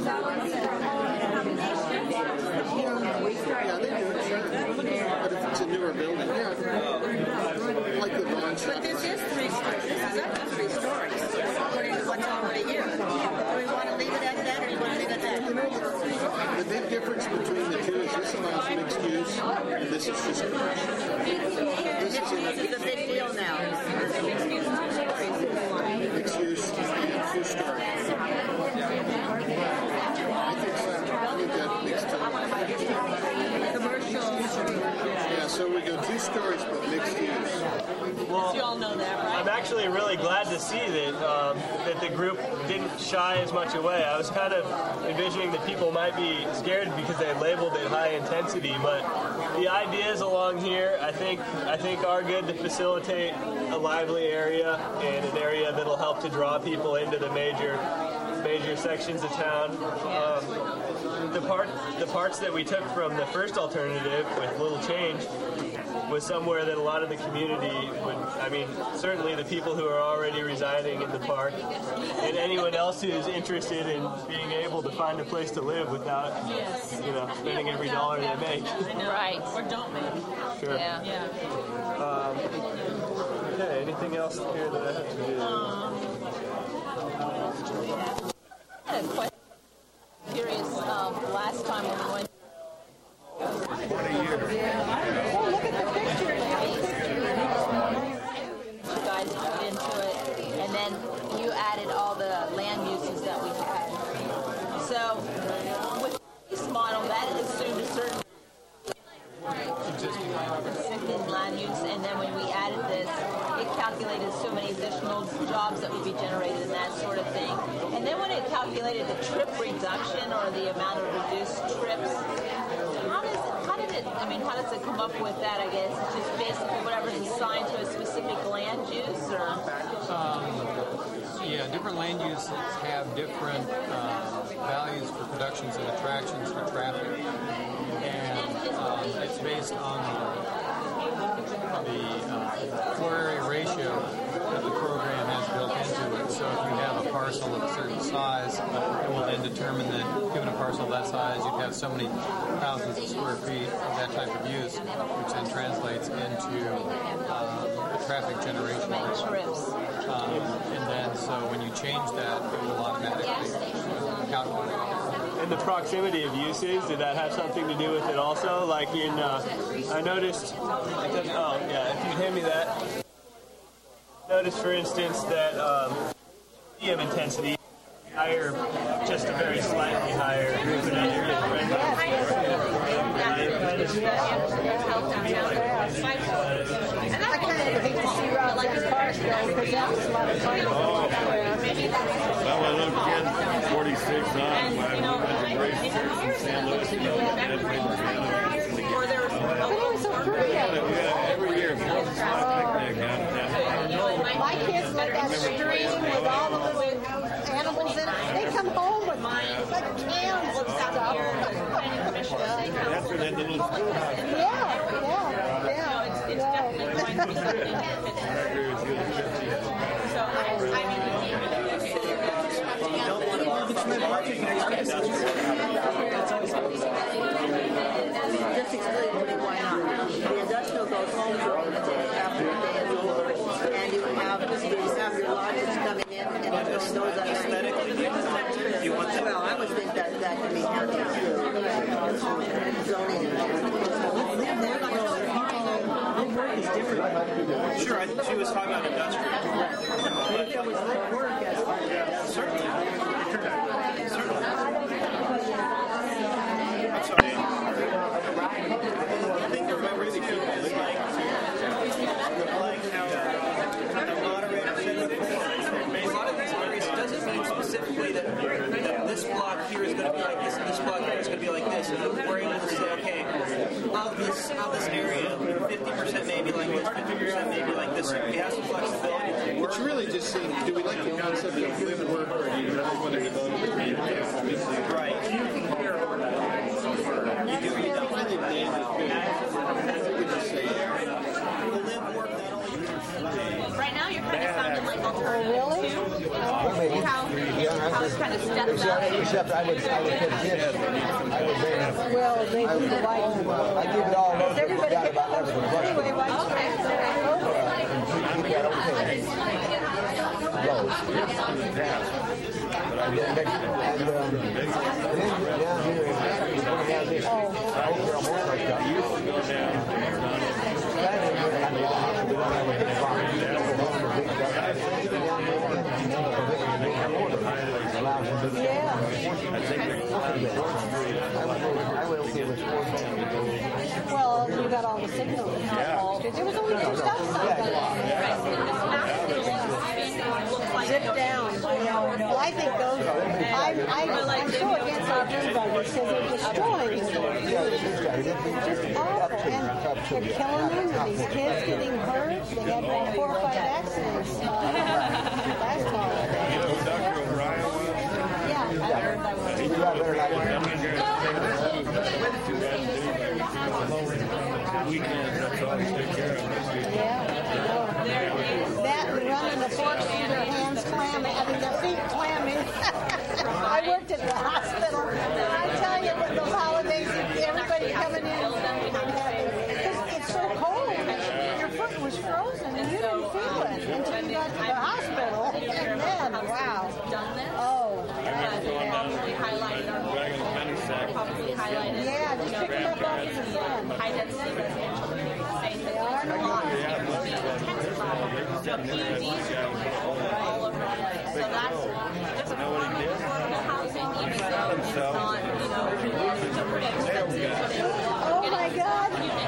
Yeah, they do it, sure. But if it's a newer building, yeah. Like the Vaughn shop. But this is 3 stories. This is up to 3 stories, according to what's already here. Do we want to leave it at that, or do we want to leave it at that? The big difference between the two is this allows mixed use, and this is just commercial. This is a big deal now. Mixed use 2 stories. Mixed use and 2 stories. I think so. I think that mixed use. Commercial. Yeah, so we go 2 stories, but mixed use. Well, you all know that, right? I'm actually really glad to see that the group didn't shy as much away. I was kind of envisioning that people might be scared because they labeled it high intensity, but the ideas along here, I think are good to facilitate a lively area and an area that'll help to draw people into the major sections of town. The parts that we took from the first alternative with little change was somewhere that a lot of the community would, I mean, certainly the people who are already residing in the park and anyone else who's interested in being able to find a place to live without, spending every dollar they make. Right. Or don't make. Sure. Yeah. Okay, anything else here that I have to do? I had a question. Curious, last time when we went. What a year. Oh, look at the picture. You guys put into it, and then you added all the land uses that we had. So, with this model, that assumed a certain existing land use, and then when we added this, it calculated so many additional jobs that would be generated and that sort of thing. And then when it calculated the trip reduction or the amount of reduced trips, how does it come up with that, I guess? It's just basically whatever's assigned to a specific land use, or? Yeah, different land uses have different values for productions and attractions for traffic. And it's based on the floor area ratio that the program has built into it. So if you have a parcel of a certain size, it will then determine that given a parcel of that size, you'd have so many thousands of square feet of that type of use, which then translates into the traffic generation. And then so when you change that, it will automatically calculate. And the proximity of uses, did that have something to do with it also? Like I noticed, if you'd hand me that. Notice, for instance, that medium intensity higher, just a very slightly higher. And I kind of hate to see Roger's cars go because that was a lot of fun. Well, I lived in 46 on when I moved to Grace in San Luis. Every year, picnic my kids love that stream with all the little animals in it. They come home with like cans of stuff. That's where that little schoolhouse. It's definitely going to be something that fits. Just explain why not. The industrial goes home during the day after the day is over, and you have your lodges coming in, and it goes on that. You want that? Well, I would think that can be handled too. Zoning. Work is different. Sure, I think she was talking about industrial. Certainly. I'm sorry. I think the really cool is like how the moderator said a lot of these areas doesn't mean specifically that this block here is going to be like this area, 50% maybe like this, 50% maybe like this. We have some flexibility to work. It's really just seeing, do we like the concept of live and work, or do you really want to develop the community? Right. Right now, you're kind of sounding like alternative. Really? How it's kind of stepped up. Except I would put this. Well, they do the white. I give it all over. Everybody Forgot about that. anyway, white Keep that okay. Low. But I did mix it. And then down here, you want to have this. I don't care more about that. You used to go down. Well, you got all the signals. There was only 2 stop signs. Zip down. Well, I think those. I'm so against our because they're destroying them. Just awful. And they're killing them. And these kids getting hurt. They had like 4 or 5 accidents last fall. Dr. O'Brien was? Yeah. Weekends, that's all they take care of. That and running the forks through their hands clammy. I mean, their feet clammy. I worked at the hospital. I tell you, with those holidays, everybody coming in, because it's so cold. Your foot was frozen and you didn't feel it until you got to the hospital. And then, wow. Oh. Probably highlighted our probably highlighted. Yeah, just pick them up off the sun. High density residential. They are not. All over the place. So that's a form of affordable housing, even though it's not, super expensive. Oh my God.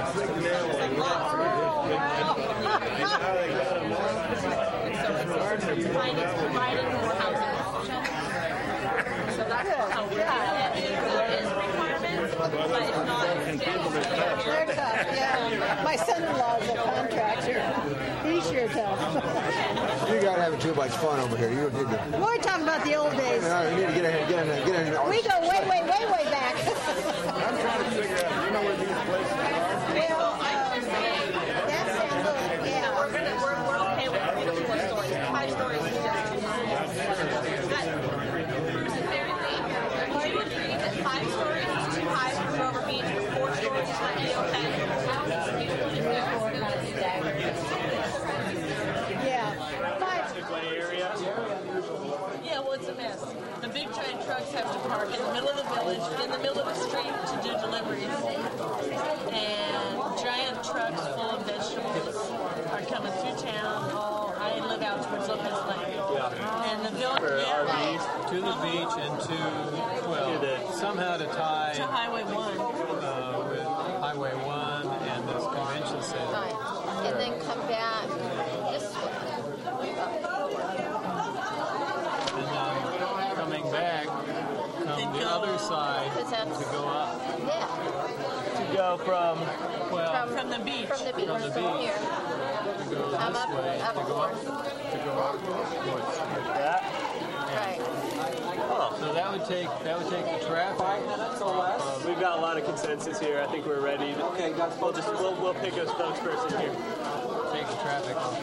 Providing more housing options. So that's how we're doing it. It is requirements, but it's not. They're tough, yeah. My son-in-law is a contractor. He's sure tough. You got having too much fun over here. You did the. We're talking about the old days. You need to get in. We go way back. I'm trying to figure out, you know where these places are? Well, that's St. Louis, yeah. We're okay with 4 stories. 5 stories is just too much. Would you agree that 5 stories is too high for Grover Beach, 4 stories might be okay? Yeah. Yeah, well, it's a mess. The big giant trucks have to park in the middle of the village, in the middle of the street to do deliveries. And giant trucks full of vegetables are coming through town. I live out towards Lopez Lake. Yeah. And the village, To the beach and somehow to tie to Highway 1. With Highway 1 and this convention center. And then come back this way. And then coming back, come the other side to go up. Yeah. To go from From the beach. From the beach. From the beach. Here. To go this way. To go up north. that. Right. So that would take the traffic. 5 minutes or less. We've got a lot of consensus here. I think we're ready. Okay, that's We'll pick a spokesperson here. Take the traffic off.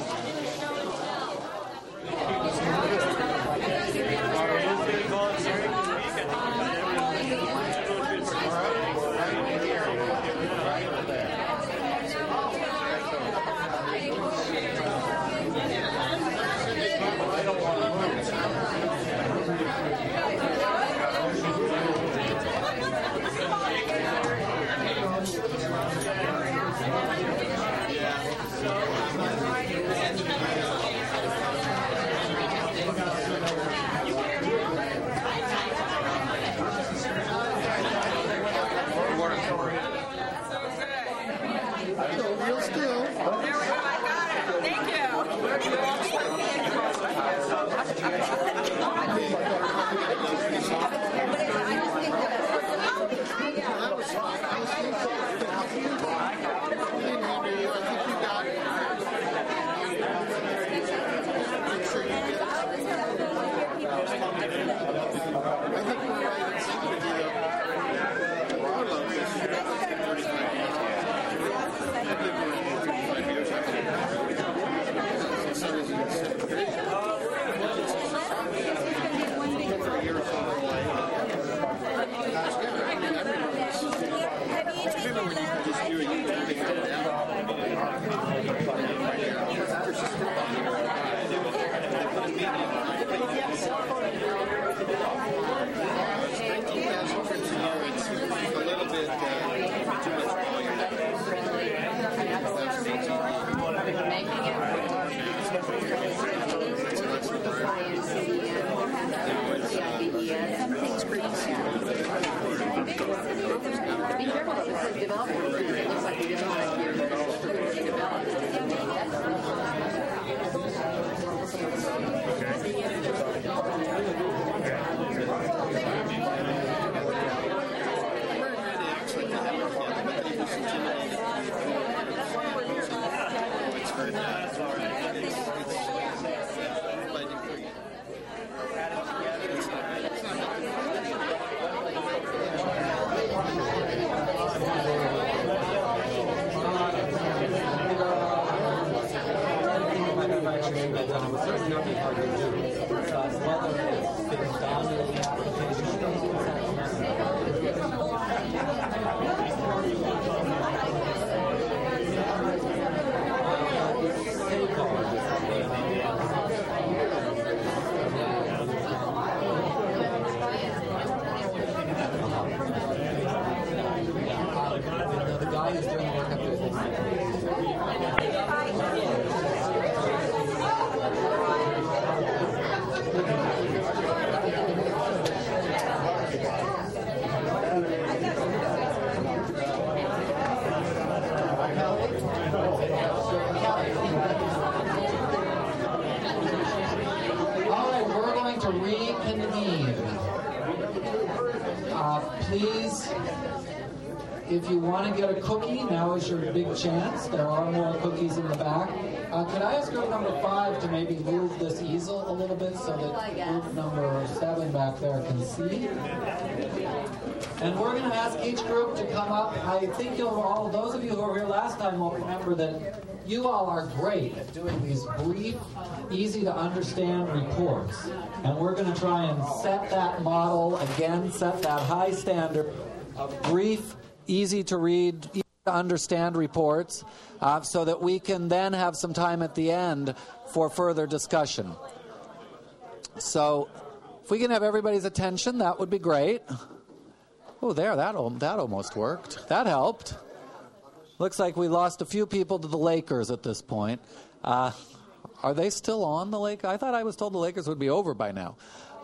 please, if you want to get a cookie, now is your big chance. There are more cookies in the back. Could I ask group number 5 to maybe move this easel a little bit so that group number 7 back there can see? And we're going to ask each group to come up. I think those of you who were here last time will remember that you all are great at doing these brief, easy to understand reports. And we're going to try and set that model again, set that high standard of brief, easy to read, easy to understand reports, so that we can then have some time at the end for further discussion. So if we can have everybody's attention, that would be great. Oh, there, that almost worked. That helped. Looks like we lost a few people to the Lakers at this point. Are they still on, the Lakers? I thought I was told the Lakers would be over by now.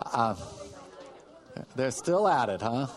They're still at it, huh?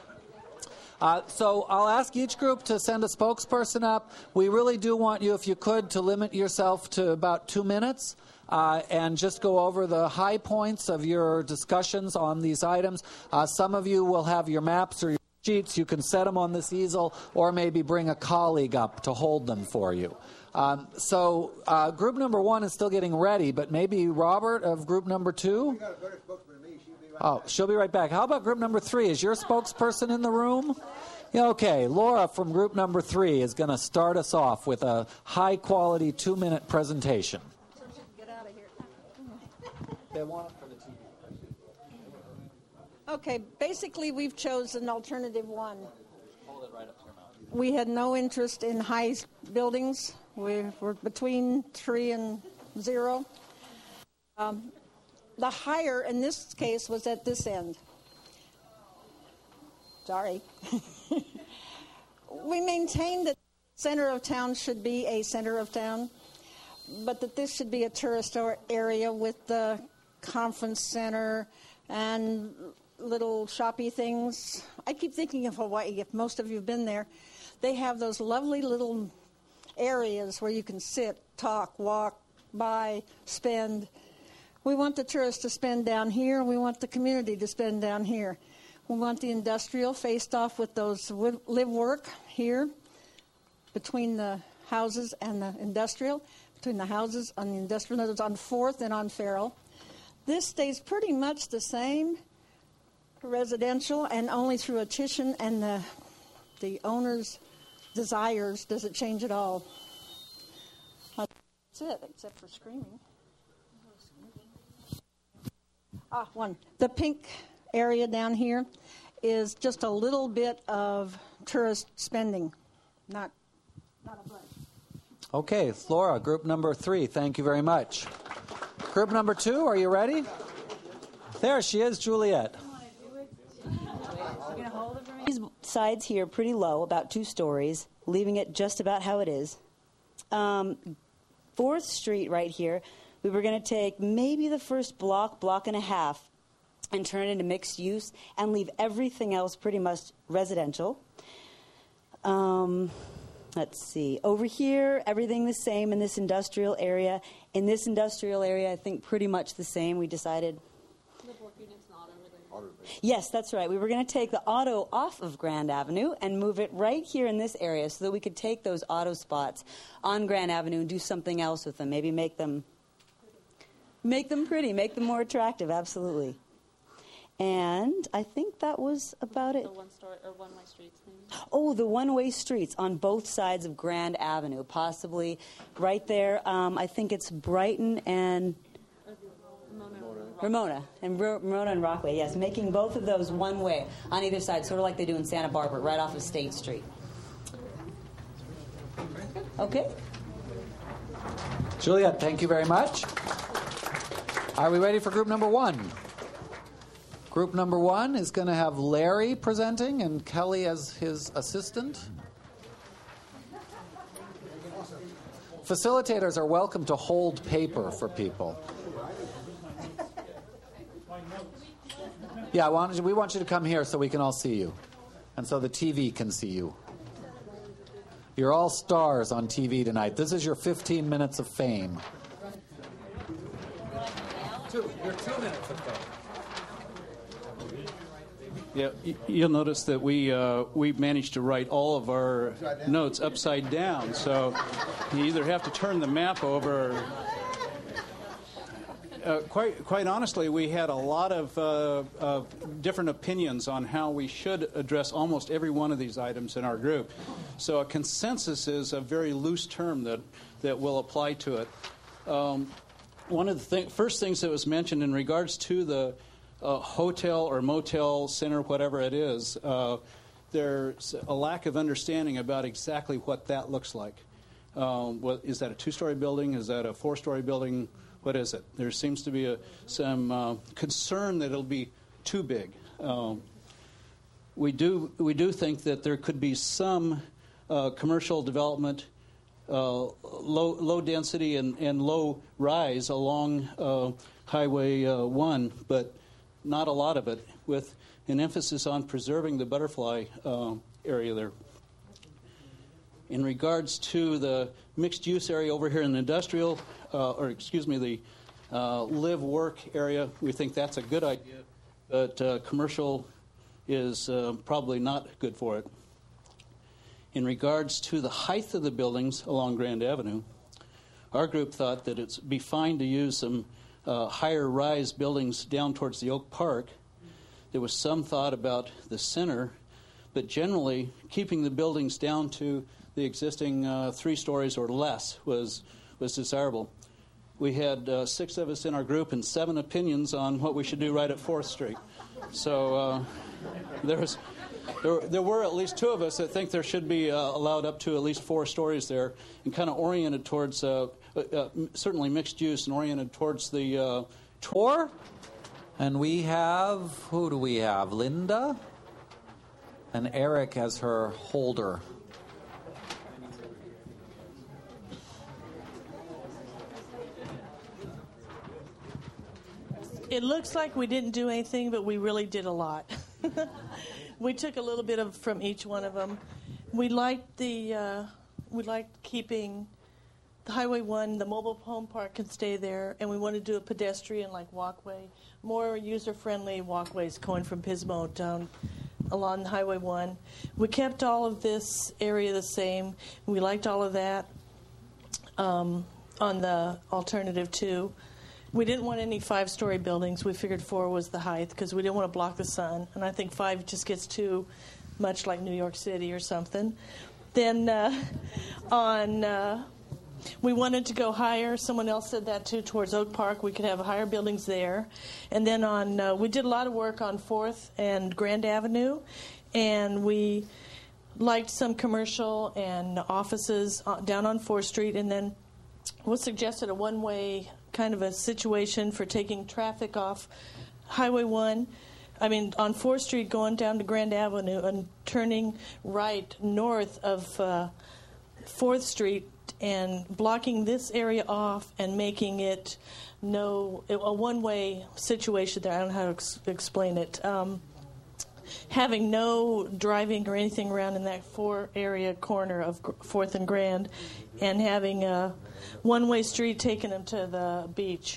So I'll ask each group to send a spokesperson up. We really do want you, if you could, to limit yourself to about 2 minutes and just go over the high points of your discussions on these items. Some of you will have your maps or your sheets. You can set them on this easel or maybe bring a colleague up to hold them for you. So group number 1 is still getting ready, but maybe Robert of group number 2? Oh, she'll be right back. How about group number 3? Is your spokesperson in the room? Yeah, okay, Laura from group number 3 is going to start us off with a high-quality 2-minute presentation. Get out of here. They want it for the TV. Okay, basically we've chosen alternative 1. Hold it right up to your mouth. We had no interest in high buildings. We were between 3 and 0. The higher, in this case, was at this end. Sorry. We maintained that the center of town should be a center of town, but that this should be a tourist area with the conference center and little shoppy things. I keep thinking of Hawaii. If most of you have been there, they have those lovely little areas where you can sit, talk, walk, buy, spend. We want the tourists to spend down here. We want the community to spend down here. We want the industrial faced off with those live work here between the houses and the industrial, between the houses and the industrial. That's on 4th and on Farrell. This stays pretty much the same, residential, and only through attrition and the owner's desires does it change at all. That's it, except for screaming. The pink area down here is just a little bit of tourist spending, not a bunch. Okay, Flora, group number 3, thank you very much. Group number 2, are you ready? There she is, Juliet. These sides here pretty low, about 2 stories, leaving it just about how it is. 4th Street right here, we were going to take maybe the first block and a half, and turn it into mixed use and leave everything else pretty much residential. Let's see. Over here, everything the same in this industrial area. In this industrial area, I think pretty much the same. We decided. Yes, that's right. We were going to take the auto off of Grand Avenue and move it right here in this area so that we could take those auto spots on Grand Avenue and do something else with them. Maybe make them pretty, make them more attractive, absolutely. And I think that was about it. The one-way streets thing. Oh, the one-way streets on both sides of Grand Avenue, possibly right there. I think it's Brighton and Ramona and Rockaway. Yes, making both of those one-way on either side, sort of like they do in Santa Barbara, right off of State Street. Okay. Juliet, thank you very much. Are we ready for group number 1? Group number 1 is going to have Larry presenting and Kelly as his assistant. Facilitators are welcome to hold paper for people. Yeah, we want you to come here so we can all see you, and so the TV can see you. You're all stars on TV tonight. This is your 15 minutes of fame. Your 2 minutes of fame. Yeah, you'll notice that we managed to write all of our notes upside down, so you either have to turn the map over. Quite honestly, we had a lot of different opinions on how we should address almost every one of these items in our group. So a consensus is a very loose term that will apply to it. One of the first things that was mentioned in regards to the hotel or motel center, whatever it is, there's a lack of understanding about exactly what that looks like. Is that a 2-story building? Is that a 4-story building? What is it? There seems to be some concern that it'll be too big. We do think that there could be some commercial development, low density and low rise along Highway 1, but not a lot of it, with an emphasis on preserving the butterfly area there. In regards to the mixed-use area over here in the industrial, the live-work area, we think that's a good idea, but commercial is probably not good for it. In regards to the height of the buildings along Grand Avenue, our group thought that it'd be fine to use some higher-rise buildings down towards the Oak Park. There was some thought about the center, but generally keeping the buildings down to the existing 3 stories or less was desirable. We had 6 of us in our group and 7 opinions on what we should do right at 4th Street. So there were at least 2 of us that think there should be allowed up to at least 4 stories there, and kind of oriented towards certainly mixed use and oriented towards the tour. And we have, who do we have? Linda and Eric as her holder. It looks like we didn't do anything, but we really did a lot. We took a little bit from each one of them. We liked keeping the Highway 1, the mobile home park can stay there, and we want to do a pedestrian walkway, more user-friendly walkways going from Pismo down along Highway 1. We kept all of this area the same. We liked all of that on the alternative 2. We didn't want any 5-story buildings. We figured 4 was the height because we didn't want to block the sun. And I think 5 just gets too much like New York City or something. Then we wanted to go higher. Someone else said that too, towards Oak Park. We could have higher buildings there. And then we did a lot of work on 4th and Grand Avenue. And we liked some commercial and offices down on 4th Street. And then we suggested a one-way kind of a situation for taking traffic off Highway 1, on 4th Street going down to Grand Avenue and turning right north of 4th Street and blocking this area off and making it a one-way situation there. I don't know how to explain it. Having no driving or anything around in that 4 area corner of 4th and Grand, and having a one-way street taking them to the beach.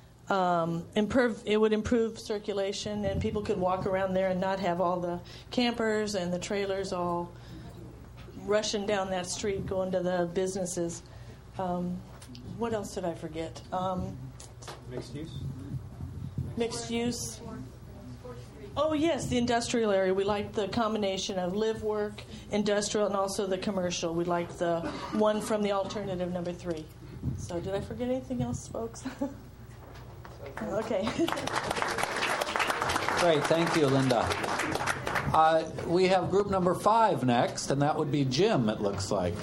It would improve circulation, and people could walk around there and not have all the campers and the trailers all rushing down that street going to the businesses. What else did I forget? Mixed use? Mixed use. Oh, yes, the industrial area. We liked the combination of live, work, industrial, and also the commercial. We liked the one from the alternative number 3. So did I forget anything else, folks? Okay. Great, thank you, Linda. We have group number 5 next, and that would be Jim, it looks like.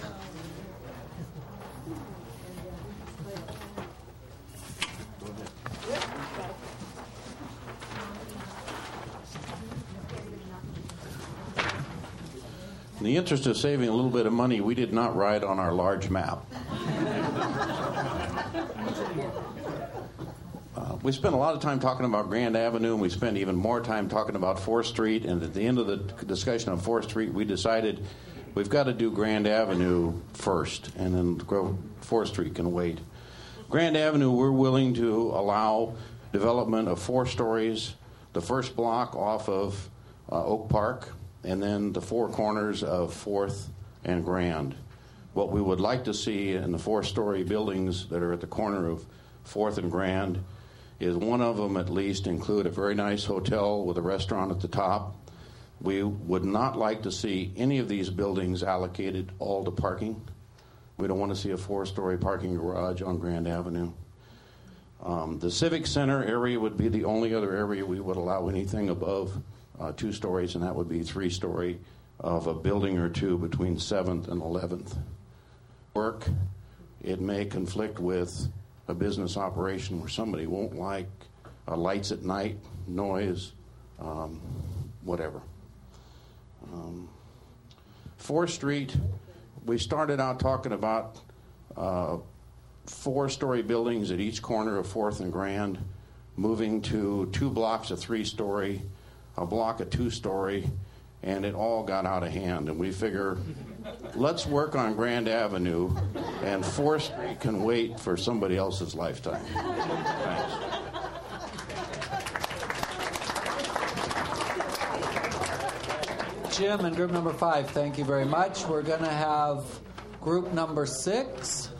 In the interest of saving a little bit of money, we did not write on our large map. We spent a lot of time talking about Grand Avenue, and we spent even more time talking about 4th Street, and at the end of the discussion on 4th Street, we decided we've got to do Grand Avenue first, and then 4th Street can wait. Grand Avenue, we're willing to allow development of 4 stories, the first block off of Oak Park, and then the four corners of 4th and Grand. What we would like to see in the 4-story buildings that are at the corner of 4th and Grand is one of them at least include a very nice hotel with a restaurant at the top. We would not like to see any of these buildings allocated all to parking. We don't want to see a 4-story parking garage on Grand Avenue. The Civic Center area would be the only other area we would allow anything above 2 stories, and that would be 3-story of a building or two between 7th and 11th. Work, it may conflict with a business operation where somebody won't like lights at night, noise, whatever. 4th Street, we started out talking about 4-story buildings at each corner of 4th and Grand, moving to 2 blocks of 3-story, a block of 2-story, and it all got out of hand. And we figure, let's work on Grand Avenue, and 4th Street can wait for somebody else's lifetime. Thanks. Jim and group number 5, thank you very much. We're going to have group number 6.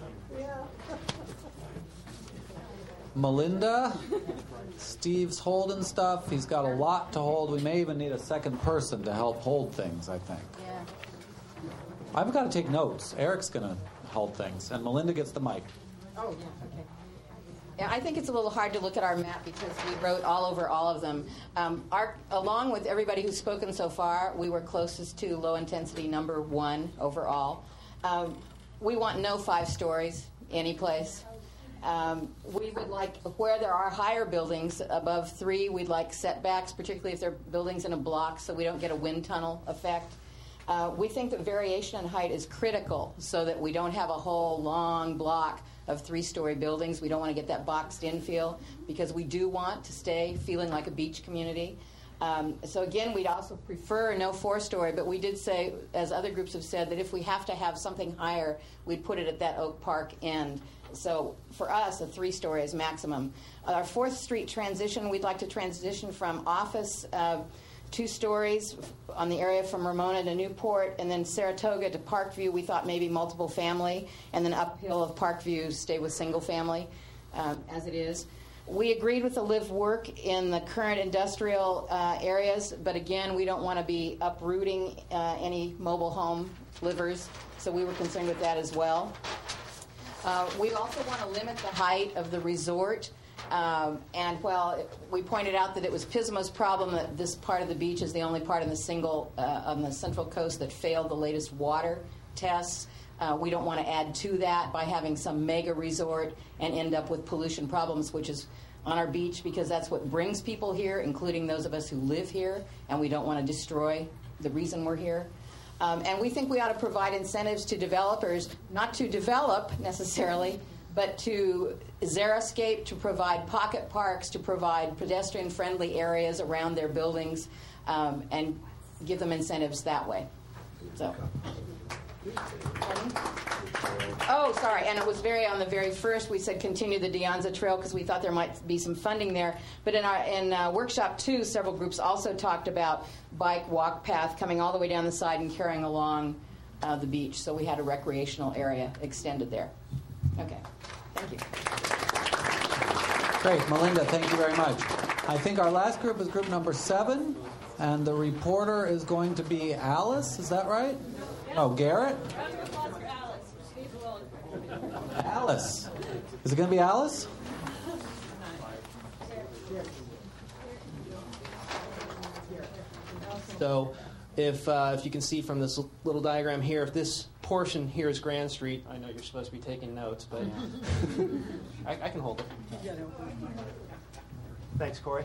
Melinda. Steve's holding stuff. He's got a lot to hold. We may even need a second person to help hold things, I think. Yeah. I've got to take notes. Eric's going to hold things, and Melinda gets the mic. Oh, yeah, okay. Yeah, I think it's a little hard to look at our map because we wrote all over all of them. Along with everybody who's spoken so far, we were closest to low intensity number 1 overall. We want no 5 stories any place. We would like, where there are higher buildings above 3, we'd like setbacks, particularly if they're buildings in a block, so we don't get a wind tunnel effect. We think that variation in height is critical so that we don't have a whole long block of 3-story buildings. We don't want to get that boxed-in feel because we do want to stay feeling like a beach community. So again, we'd also prefer no 4-story, but we did say, as other groups have said, that if we have to have something higher, we'd put it at that Oak Park end. So for us, a 3-story is maximum. Our 4th Street transition, we'd like to transition from office 2 stories on the area from Ramona to Newport, and then Saratoga to Parkview. We thought maybe multiple family, and then uphill of Parkview, stay with single family as it is. We agreed with the live-work in the current industrial areas, but again, we don't want to be uprooting any mobile home livers, so we were concerned with that as well. We also want to limit the height of the resort. And while we pointed out that it was Pismo's problem that this part of the beach is the only part on the Central Coast that failed the latest water tests, we don't want to add to that by having some mega resort and end up with pollution problems, which is on our beach because that's what brings people here, including those of us who live here, and we don't want to destroy the reason we're here. And we think we ought to provide incentives to developers, not to develop necessarily, but to xeriscape, to provide pocket parks, to provide pedestrian-friendly areas around their buildings, and give them incentives that way. So. Oh, sorry, and it was on the very first, we said continue the De Anza Trail because we thought there might be some funding there. But in Workshop 2, several groups also talked about bike walk path coming all the way down the side and carrying along the beach. So we had a recreational area extended there. Okay, thank you. Great, Melinda, thank you very much. I think our last group is group number 7, and the reporter is going to be Alice, is that right? Oh, Garrett? Alice. Is it going to be Alice? So if you can see from this little diagram here, if this portion here is Grand Street, I know you're supposed to be taking notes, but I can hold it. Thanks, Corey.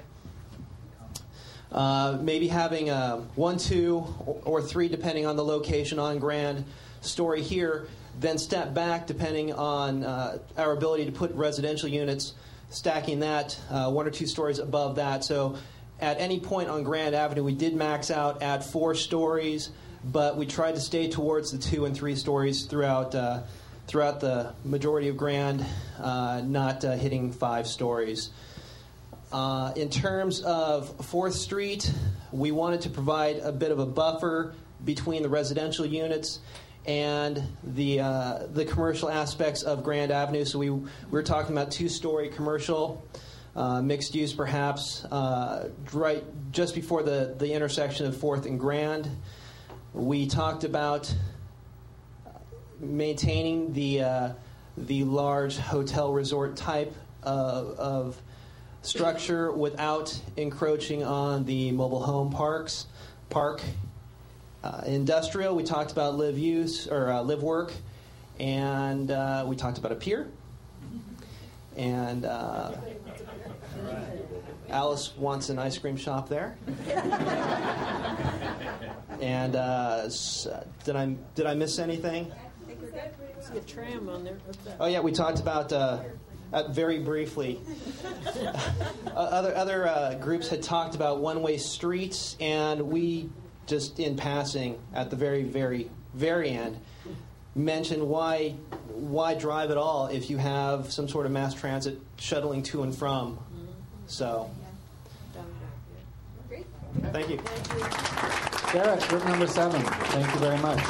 Maybe having 1, 2, or 3, depending on the location on Grand story here, then step back depending on our ability to put residential units, stacking that 1 or 2 stories above that. So at any point on Grand Avenue, we did max out at 4 stories, but we tried to stay towards the 2 and 3 stories throughout the majority of Grand, not hitting 5 stories. In terms of 4th Street, we wanted to provide a bit of a buffer between the residential units and the commercial aspects of Grand Avenue. So we were talking about 2-story commercial, mixed use perhaps, right just before the intersection of 4th and Grand. We talked about maintaining the large hotel resort type of structure without encroaching on the mobile home park. Industrial, we talked about live use or live work, and we talked about a pier. And Alice wants an ice cream shop there. And did I miss anything? I see a tram on there. Oh yeah, we talked about very briefly. Other groups had talked about one-way streets, and we just in passing at the very, very, very end mentioned why drive at all if you have some sort of mass transit shuttling to and from. So, thank you. Derek, group number 7. Thank you very much.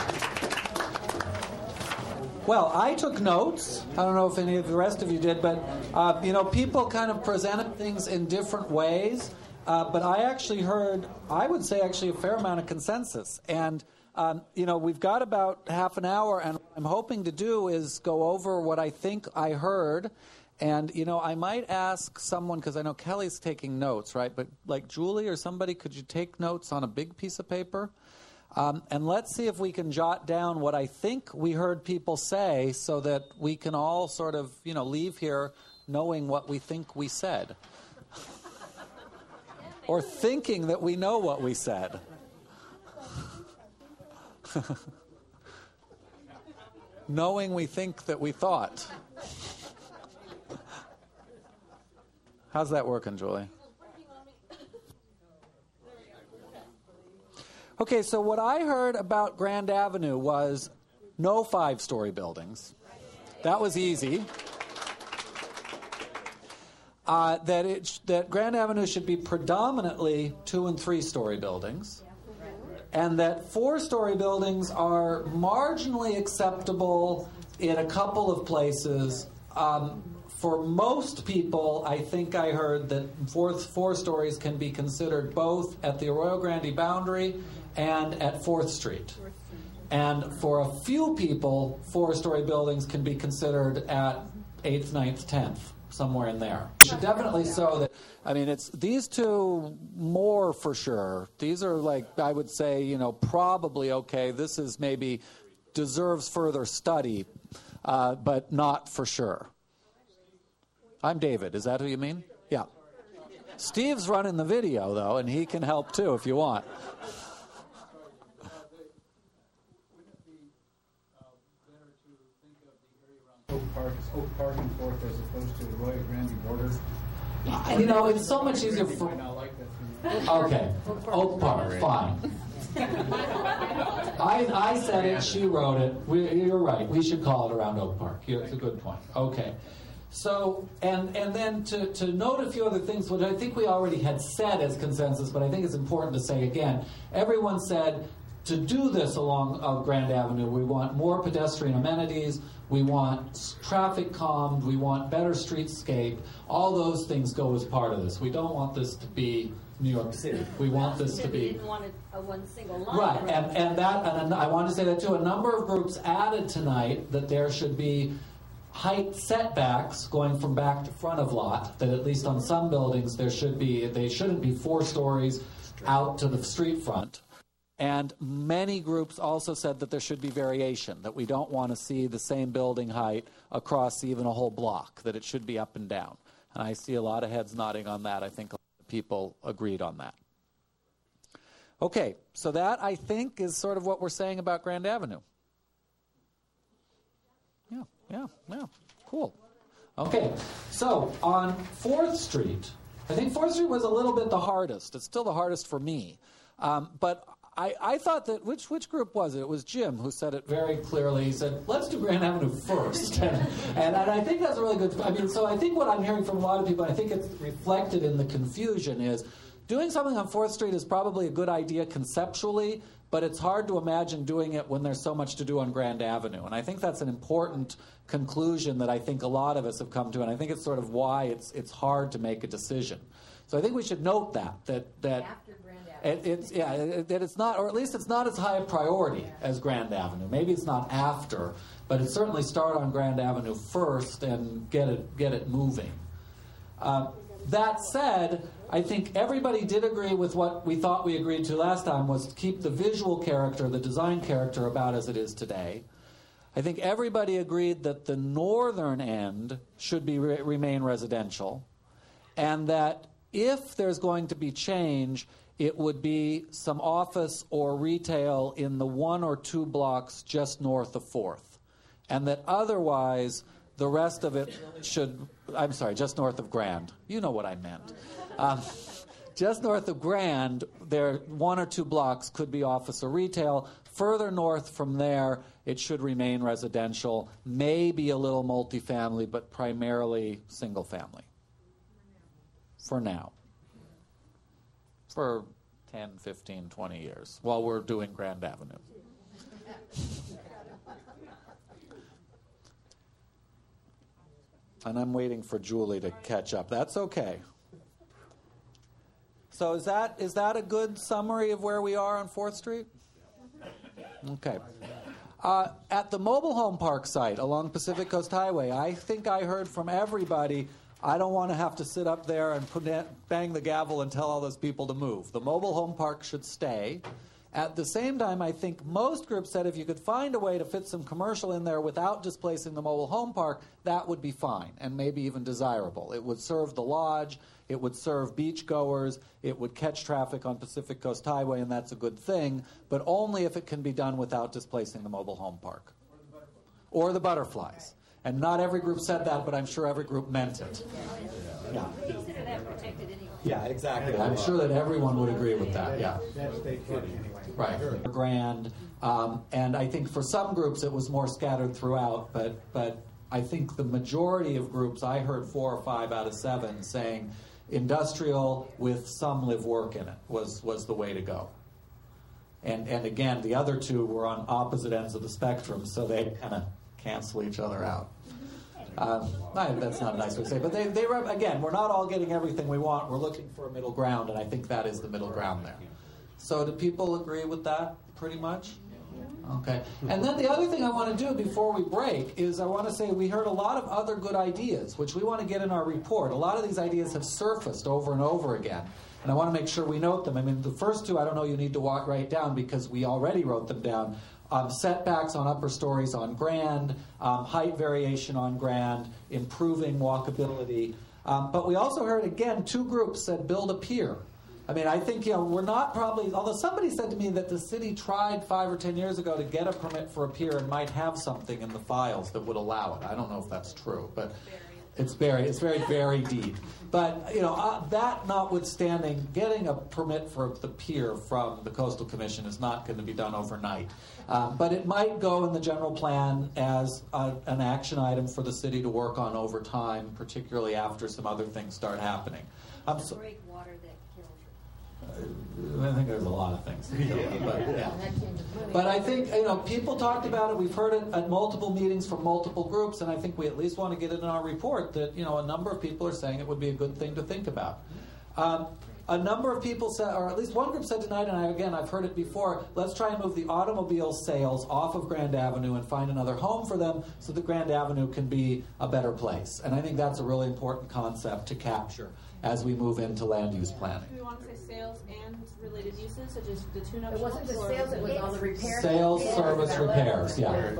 Well, I took notes. I don't know if any of the rest of you did, but people kind of presented things in different ways. But I actually heard, I would say actually a fair amount of consensus. And, we've got about half an hour, and what I'm hoping to do is go over what I think I heard. And, I might ask someone, because I know Kelly's taking notes, right? But like Julie or somebody, could you take notes on a big piece of paper? And let's see if we can jot down what I think we heard people say so that we can all sort of, leave here knowing what we think we said. Or thinking that we know what we said. Knowing we think that we thought. How's that working, Julie? Okay, so what I heard about Grand Avenue was no 5-story buildings. That was easy. That Grand Avenue should be predominantly 2- and 3-story buildings, and that 4-story buildings are marginally acceptable in a couple of places. For most people, I think I heard that 4 stories can be considered both at the Arroyo Grande boundary and at 4th Street. And for a few people, 4-story buildings can be considered at 8th, 9th, 10th. Somewhere in there. We should definitely so that, it's these two more for sure. These are like, I would say, probably okay. This is maybe deserves further study, but not for sure. I'm David. Is that who you mean? Yeah. Steve's running the video, though, and he can help too if you want. Oak Park and Fourth as opposed to the Arroyo Grande border. It's so much easier for... Okay, Oak Park, fine. I said it, she wrote it. You're right, we should call it around Oak Park. It's a good point. Okay. So, and then to note a few other things, which I think we already had said as consensus, but I think it's important to say again. Everyone said, to do this along Grand Avenue, we want more pedestrian amenities, we want traffic calmed, we want better streetscape. All those things go as part of this. We don't want this to be New York City. We want this to be... We didn't want a one single line. Right, and I want to say that too. A number of groups added tonight that there should be height setbacks going from back to front of lot, that at least on some buildings they shouldn't be 4 stories out to the street front. And many groups also said that there should be variation, that we don't want to see the same building height across even a whole block, that it should be up and down. And I see a lot of heads nodding on that. I think a lot of people agreed on that. Okay, so that, I think, is sort of what we're saying about Grand Avenue. Yeah, cool. Okay, so on 4th Street, I think 4th Street was a little bit the hardest. It's still the hardest for me. But I thought that, which group was it? It was Jim who said it very clearly. He said, let's do Grand Avenue first. and I think that's a really good, so I think what I'm hearing from a lot of people, I think it's reflected in the confusion, is doing something on 4th Street is probably a good idea conceptually, but it's hard to imagine doing it when there's so much to do on Grand Avenue. And I think that's an important conclusion that I think a lot of us have come to, and I think it's sort of why it's hard to make a decision. So I think we should note that After Grand Avenue. that it's not, or at least it's not as high a priority as Grand Avenue. Maybe it's not after, but it certainly start on Grand Avenue first and get it moving. That said, I think everybody did agree with what we thought we agreed to last time, was to keep the visual character, the design character, about as it is today. I think everybody agreed that the northern end should be remain residential, and that if there's going to be change, it would be some office or retail in the 1 or 2 blocks just north of 4th, and that otherwise the rest of it should, I'm sorry, just north of Grand. You know what I meant. Just north of Grand, there 1 or 2 blocks could be office or retail. Further north from there, it should remain residential, maybe a little multifamily, but primarily single family. For now. For 10, 15, 20 years, while we're doing Grand Avenue. And I'm waiting for Julie to catch up. That's okay. So is that a good summary of where we are on 4th Street? Okay. At the mobile home park site along Pacific Coast Highway, I think I heard from everybody, I don't want to have to sit up there and bang the gavel and tell all those people to move. The mobile home park should stay. At the same time, I think most groups said if you could find a way to fit some commercial in there without displacing the mobile home park, that would be fine and maybe even desirable. It would serve the lodge, it would serve beachgoers, it would catch traffic on Pacific Coast Highway, and that's a good thing, but only if it can be done without displacing the mobile home park. Or the butterflies. And not every group said that, but I'm sure every group meant it. Yeah. Consider that protected anyway. Yeah, exactly. I'm sure that everyone would agree with that. Yeah. That's state park anyway. Right. Grand. And I think for some groups it was more scattered throughout, but I think the majority of groups, I heard 4 or 5 out of 7 saying industrial with some live-work in it was the way to go. And again, the other 2 were on opposite ends of the spectrum, so they kind of cancel each other out. That's not a nice way to say, but they again, we're not all getting everything we want. We're looking for a middle ground, and I think that is the middle ground there. So do people agree with that pretty much? Okay. And then the other thing I want to do before we break is I want to say we heard a lot of other good ideas, which we want to get in our report. A lot of these ideas have surfaced over and over again, and I want to make sure we note them. I mean, the first 2, I don't know, you need to write down because we already wrote them down. Setbacks on upper stories on Grand, height variation on Grand, improving walkability. But we also heard, again, 2 groups said build a pier. I mean, I think, we're not probably, although somebody said to me that the city tried 5 or 10 years ago to get a permit for a pier and might have something in the files that would allow it. I don't know if that's true, but it's very deep. But, that notwithstanding, getting a permit for the pier from the Coastal Commission is not going to be done overnight. But it might go in the general plan as an action item for the city to work on over time, particularly after some other things start happening. Break water that kills I think there's a lot of things. But I think, people talked about it. We've heard it at multiple meetings from multiple groups, and I think we at least want to get it in our report that, a number of people are saying it would be a good thing to think about. A number of people said, or at least one group said tonight, and I've heard it before, let's try and move the automobile sales off of Grand Avenue and find another home for them so that Grand Avenue can be a better place. And I think that's a really important concept to capture as we move into land use planning. Do we want to say sales and related uses, such as the tune-up? It wasn't the sales, it was all the repairs. Sales, service, repairs, yeah.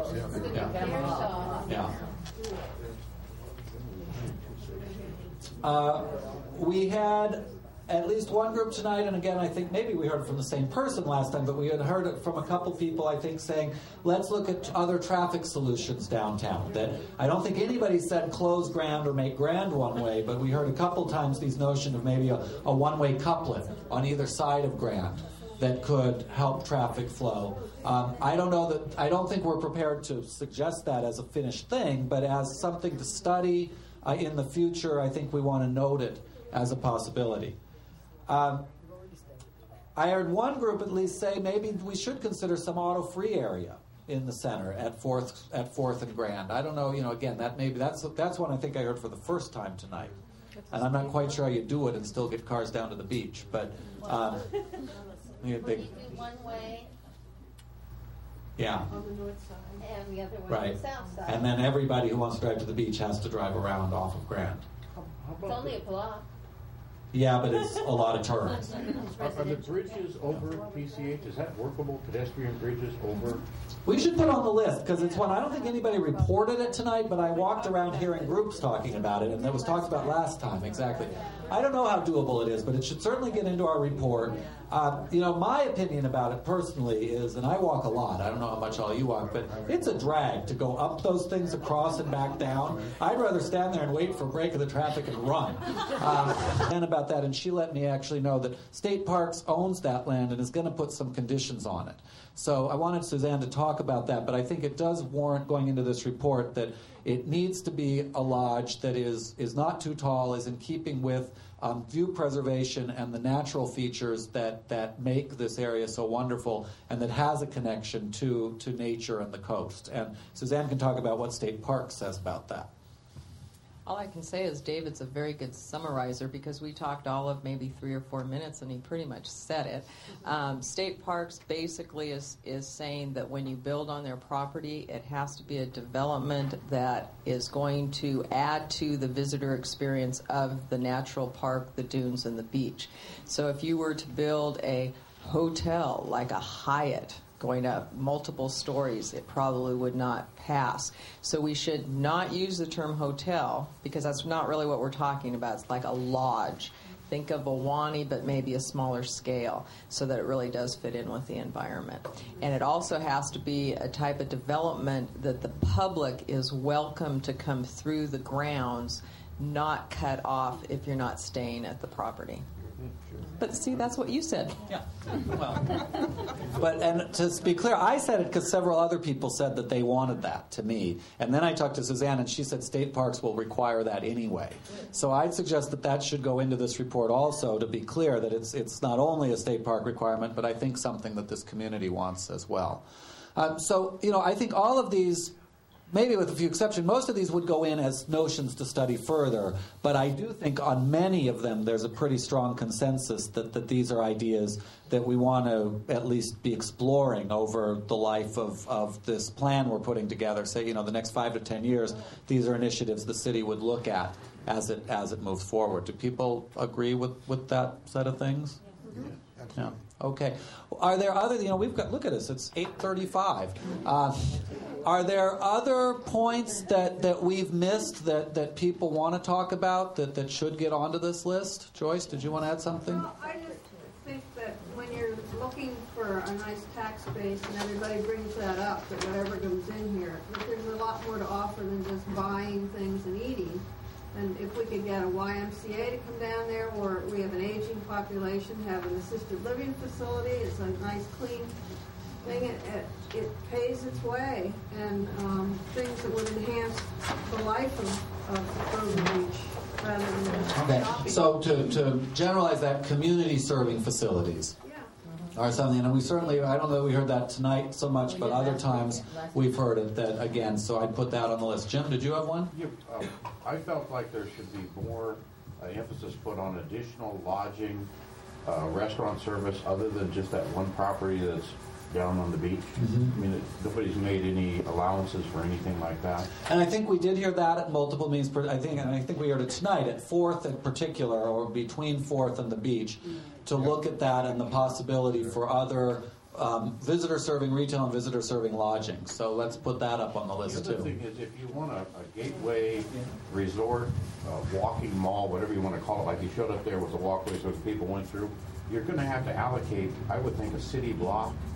We had at least one group tonight, and again, I think maybe we heard it from the same person last time, but we had heard it from a couple people, I think, saying, let's look at other traffic solutions downtown. That I don't think anybody said close Grand or make Grand one way, but we heard a couple times these notion of maybe a one-way couplet on either side of Grand. that could help traffic flow. I don't think we're prepared to suggest that as a finished thing, but as something to study in the future, I think we want to note it as a possibility. I heard one group at least say maybe we should consider some auto-free area in the center at Fourth and Grand. I don't know. Again, that's one I think I heard for the first time tonight, and I'm not quite sure how you do it and still get cars down to the beach. But you do one way. Yeah. On the north side, and the other way right. on the south side. And then everybody who wants to drive to the beach has to drive around off of Grand. It's only a block. Yeah, but it's a lot of turns. Are the bridges over PCH, is that workable, pedestrian bridges over? We should put on the list, because it's one, I don't think anybody reported it tonight, but I walked around hearing groups talking about it, and it was talked about last time, exactly. I don't know how doable it is, but it should certainly get into our report. My opinion about it personally is, and I walk a lot, I don't know how much all you walk, but it's a drag to go up those things, across and back down. I'd rather stand there and wait for a break of the traffic and run. And about that, and she let me actually know that State Parks owns that land and is going to put some conditions on it. So I wanted Suzanne to talk about that, but I think it does warrant going into this report that it needs to be a lodge that is not too tall, is in keeping with view preservation and the natural features that make this area so wonderful, and that has a connection to nature and the coast. And Suzanne can talk about what State Parks says about that. All I can say is David's a very good summarizer, because we talked all of maybe 3 or 4 minutes and he pretty much said it. State Parks basically is saying that when you build on their property, it has to be a development that is going to add to the visitor experience of the natural park, the dunes, and the beach. So if you were to build a hotel like a Hyatt, going up multiple stories, it probably would not pass. So we should not use the term hotel, because that's not really what we're talking about. It's like a lodge. Think of Ahwahnee, but maybe a smaller scale, so that it really does fit in with the environment. And it also has to be a type of development that the public is welcome to come through the grounds, not cut off if you're not staying at the property. But see, that's what you said. Yeah. Well, and to be clear, I said it because several other people said that they wanted that to me. And then I talked to Suzanne, and she said State Parks will require that anyway. So I'd suggest that should go into this report also, to be clear that it's not only a state park requirement, but I think something that this community wants as well. I think all of these, maybe with a few exceptions, most of these would go in as notions to study further. But I do think on many of them there's a pretty strong consensus that these are ideas that we want to at least be exploring over the life of this plan we're putting together. Say, the next 5 to 10 years, these are initiatives the city would look at as it moves forward. Do people agree with that set of things? Yeah. Okay. Are there other? We've got. Look at us. It's 8:35. Are there other points that we've missed that people want to talk about that should get onto this list? Joyce, did you want to add something? Well, I just think that when you're looking for a nice tax base and everybody brings that up, that whatever goes in here, that there's a lot more to offer than just buying things and eating. And if we could get a YMCA to come down there, or we have an aging population, have an assisted living facility, it's a nice, clean thing. It pays its way, and things that would enhance the life of Grover Beach rather than just shopping. So to generalize that, community serving facilities. Or something, and we certainly, I don't know that we heard that tonight so much, but other times we've heard it that again, so I'd put that on the list. Jim, did you have one? Yeah, I felt like there should be more emphasis put on additional lodging, restaurant service, other than just that one property that's down on the beach. I mean, nobody's made any allowances for anything like that. And I think we did hear that at multiple meetings. I think we heard it tonight at Fourth in particular, or between Fourth and the beach, to look at that and the possibility for other visitor-serving retail and visitor-serving lodging. So let's put that up on the list, The other thing is, if you want a gateway resort, walking mall, whatever you want to call it, like you showed up there with a walkway so people went through, you're going to have to allocate, I would think, a city block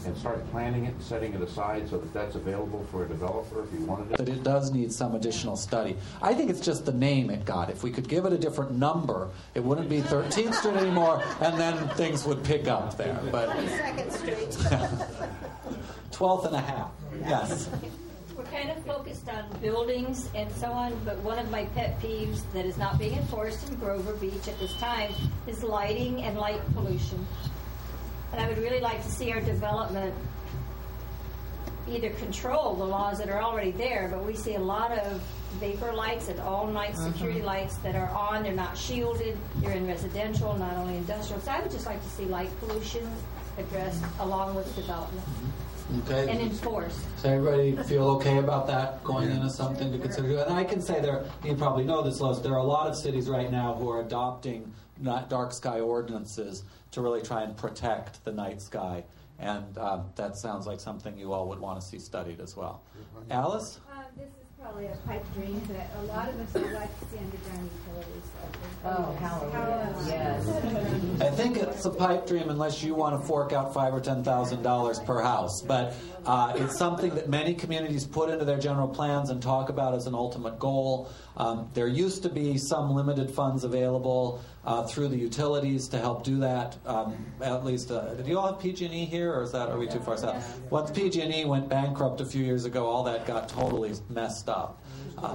and start planning it and setting it aside so that that's available for a developer if he wanted it? That it does need some additional study. I think it's just the name it got. If we could give it a different number, it wouldn't be 13th Street anymore, and then things would pick up there. But 22nd Street. 12th and a half. Yes. We're kind of focused on buildings and so on, but one of my pet peeves that is not being enforced in Grover Beach at this time is lighting and light pollution. And I would really like to see our development either control the laws that are already there, but we see a lot of vapor lights and all-night security lights that are on. They're not shielded. They're in residential, not only industrial. So I would just like to see light pollution addressed along with development. Okay. And enforced. So everybody feel okay about that going in as something to consider? And I can say you probably know this, Lois, there are a lot of cities right now who are adopting dark sky ordinances to really try and protect the night sky. And that sounds like something you all would want to see studied as well. Alice? This is probably a pipe dream, but a lot of us would like to see underground utilities. Oh, hallelujah. Yes. I think it's a pipe dream unless you want to fork out $5,000 or $10,000 per house. But it's something that many communities put into their general plans and talk about as an ultimate goal. There used to be some limited funds available through the utilities to help do that. At least, did you all have PG&E here, or are we too far south? Once PG&E went bankrupt a few years ago, all that got totally messed up.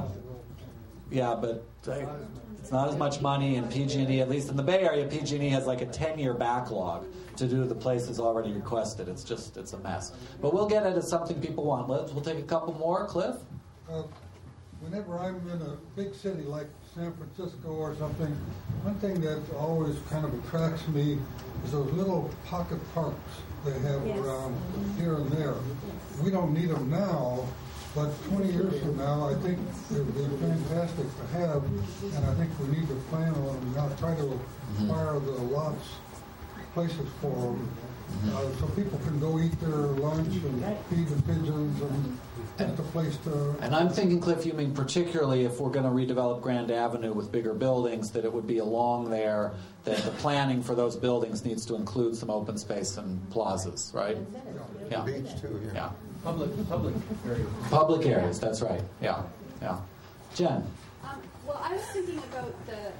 But it's not as much money in PG&E, at least in the Bay Area. PG&E has like a 10-year backlog to do the places already requested. It's a mess. But we'll get it as something people want. We'll take a couple more. Cliff? Whenever I'm in a big city like San Francisco or something, one thing that always kind of attracts me is those little pocket parks they have around here and there. We don't need them now, but 20 years from now, I think they're fantastic to have, and I think we need to plan on them now, try to acquire the lots, places for them, so people can go eat their lunch and feed the pigeons and just a place to... And I'm thinking, Cliff, you mean particularly if we're going to redevelop Grand Avenue with bigger buildings, that it would be along there, that the planning for those buildings needs to include some open space and plazas, right? Yeah. Beach too, yeah. Public areas. Public areas, that's right. Yeah. Jen? Well, I was thinking about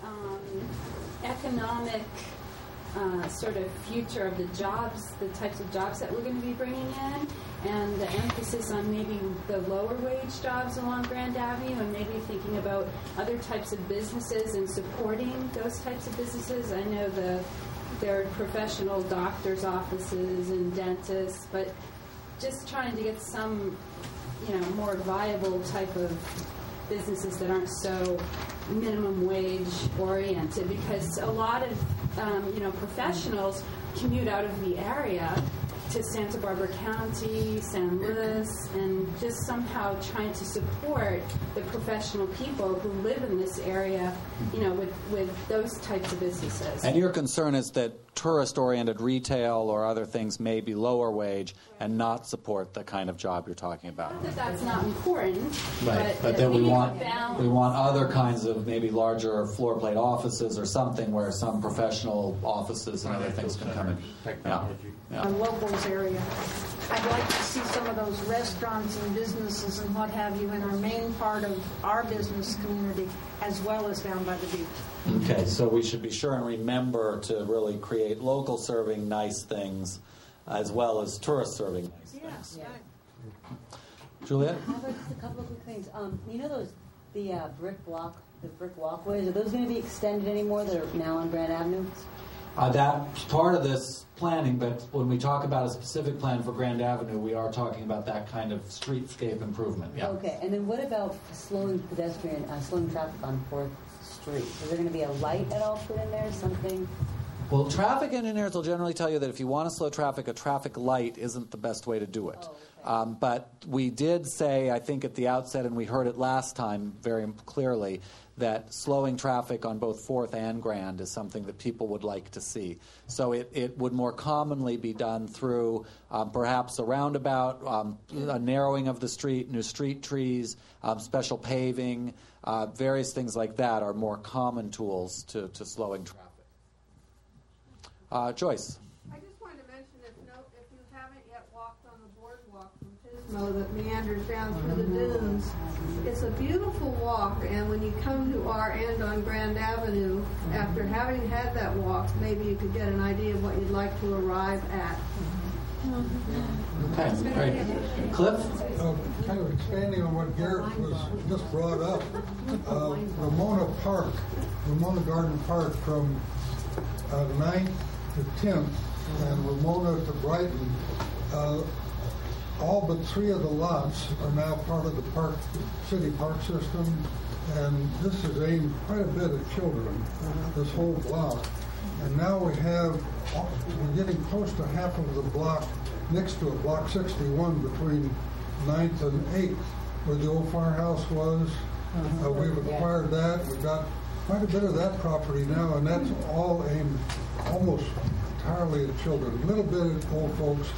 the economic sort of future of the jobs, the types of jobs that we're going to be bringing in, and the emphasis on maybe the lower wage jobs along Grand Avenue, and maybe thinking about other types of businesses and supporting those types of businesses. I know there are professional doctors' offices and dentists, but just trying to get some, more viable type of businesses that aren't so minimum wage oriented, because a lot of professionals commute out of the area to Santa Barbara County, San Luis, and just somehow trying to support the professional people who live in this area, with those types of businesses. And your concern is that tourist-oriented retail or other things may be lower wage and not support the kind of job you're talking about. Not that that's not important, right? But then we want other kinds of maybe larger floor plate offices or something where some professional offices and other things can come in. Technology. Locals area. I'd like to see some of those restaurants and businesses and what have you in our main part of our business community, as well as down by the beach. Okay, so we should be sure and remember to really create local serving nice things as well as tourist serving nice things. Juliet? How about just a couple of quick things? The brick walkways, are those going to be extended anymore that are now on Grand Avenue? That's part of this planning, but when we talk about a specific plan for Grand Avenue, we are talking about that kind of streetscape improvement. Yeah. Okay, and then what about slowing traffic on 4th Street? Is there going to be a light at all put in there, something? Well, traffic engineers will generally tell you that if you want to slow traffic, a traffic light isn't the best way to do it. But we did say, I think at the outset, and we heard it last time very clearly, that slowing traffic on both 4th and Grand is something that people would like to see. So it would more commonly be done through perhaps a roundabout, a narrowing of the street, new street trees, special paving, various things like that are more common tools to slowing traffic. Joyce? I just wanted to mention if you haven't yet walked that meanders down through the dunes. It's a beautiful walk, and when you come to our end on Grand Avenue, after having had that walk, maybe you could get an idea of what you'd like to arrive at. Okay, great. Cliff? Kind of expanding on what Garrett was just brought up, Ramona Garden Park from 9th to 10th, and Ramona to Brighton, all but 3 of the lots are now part of the city park system, and this is aimed quite a bit at children, this whole block. And now we're getting close to half of the block next to it, block 61, between 9th and 8th, where the old firehouse was. We've acquired that. We've got quite a bit of that property now, and that's all aimed almost entirely at children. A little bit at old folks,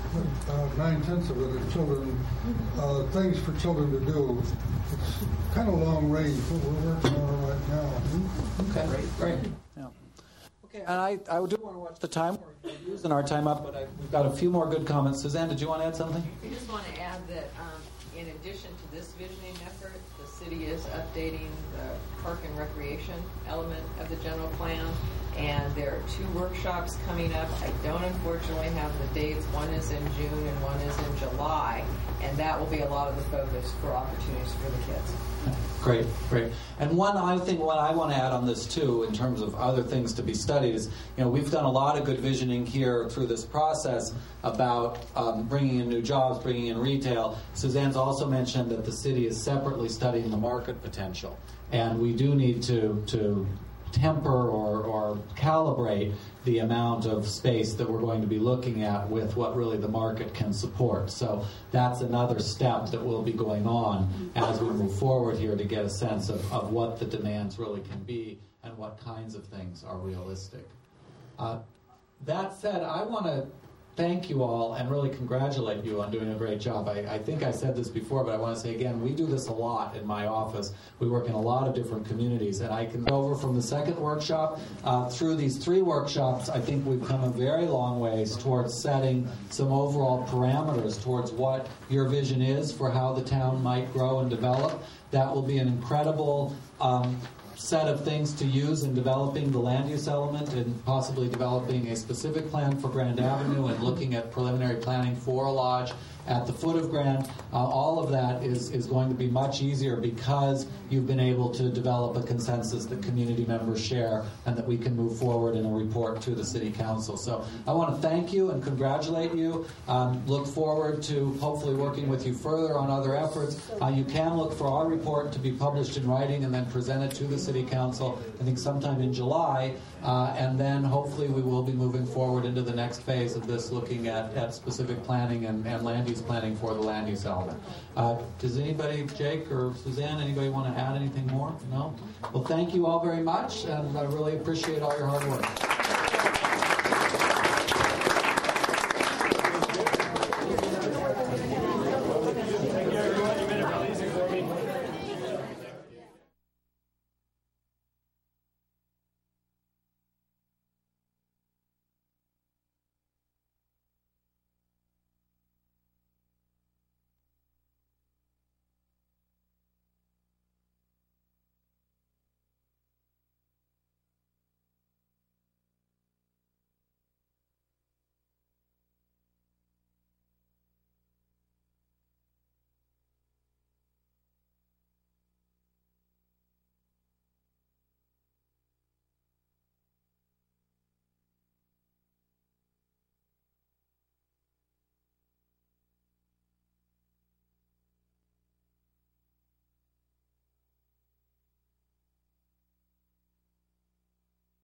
9/10 of it at children, things for children to do. It's kind of long range, but we're working on it right now. Okay, great. Yeah. Okay, and I do want to watch the time. We're using our time up, but we've got a few more good comments. Suzanne, did you want to add something? I just want to add that in addition to this visioning effort, the city is updating the park and recreation element of the general plan, and there are 2 workshops coming up. I don't unfortunately have the dates. One is in June and one is in July, and that will be a lot of the focus for opportunities for the kids. Great. And one I want to add on this too, in terms of other things to be studied, is we've done a lot of good visioning here through this process about bringing in new jobs, bringing in retail. Suzanne's also mentioned that the city is separately studying the market potential, and we do need to temper or calibrate the amount of space that we're going to be looking at with what really the market can support. So that's another step that will be going on as we move forward here to get a sense of what the demands really can be and what kinds of things are realistic. That said, I want to thank you all and really congratulate you on doing a great job. I think I said this before, but I want to say again, we do this a lot in my office. We work in a lot of different communities, and I can go over from the second workshop through these 3 workshops. I think we've come a very long ways towards setting some overall parameters towards what your vision is for how the town might grow and develop. That will be an incredible set of things to use in developing the land use element and possibly developing a specific plan for Grand Avenue and looking at preliminary planning for a lodge at the foot of Grand. All of that is going to be much easier because you've been able to develop a consensus that community members share and that we can move forward in a report to the City Council. So I want to thank you and congratulate you. Look forward to hopefully working with you further on other efforts. You can look for our report to be published in writing and then presented to the City Council, I think sometime in July. And then hopefully we will be moving forward into the next phase of this, looking at specific planning and land use planning for the land use element. Does anybody, Jake or Suzanne, anybody want to add anything more? No? Well, thank you all very much, and I really appreciate all your hard work.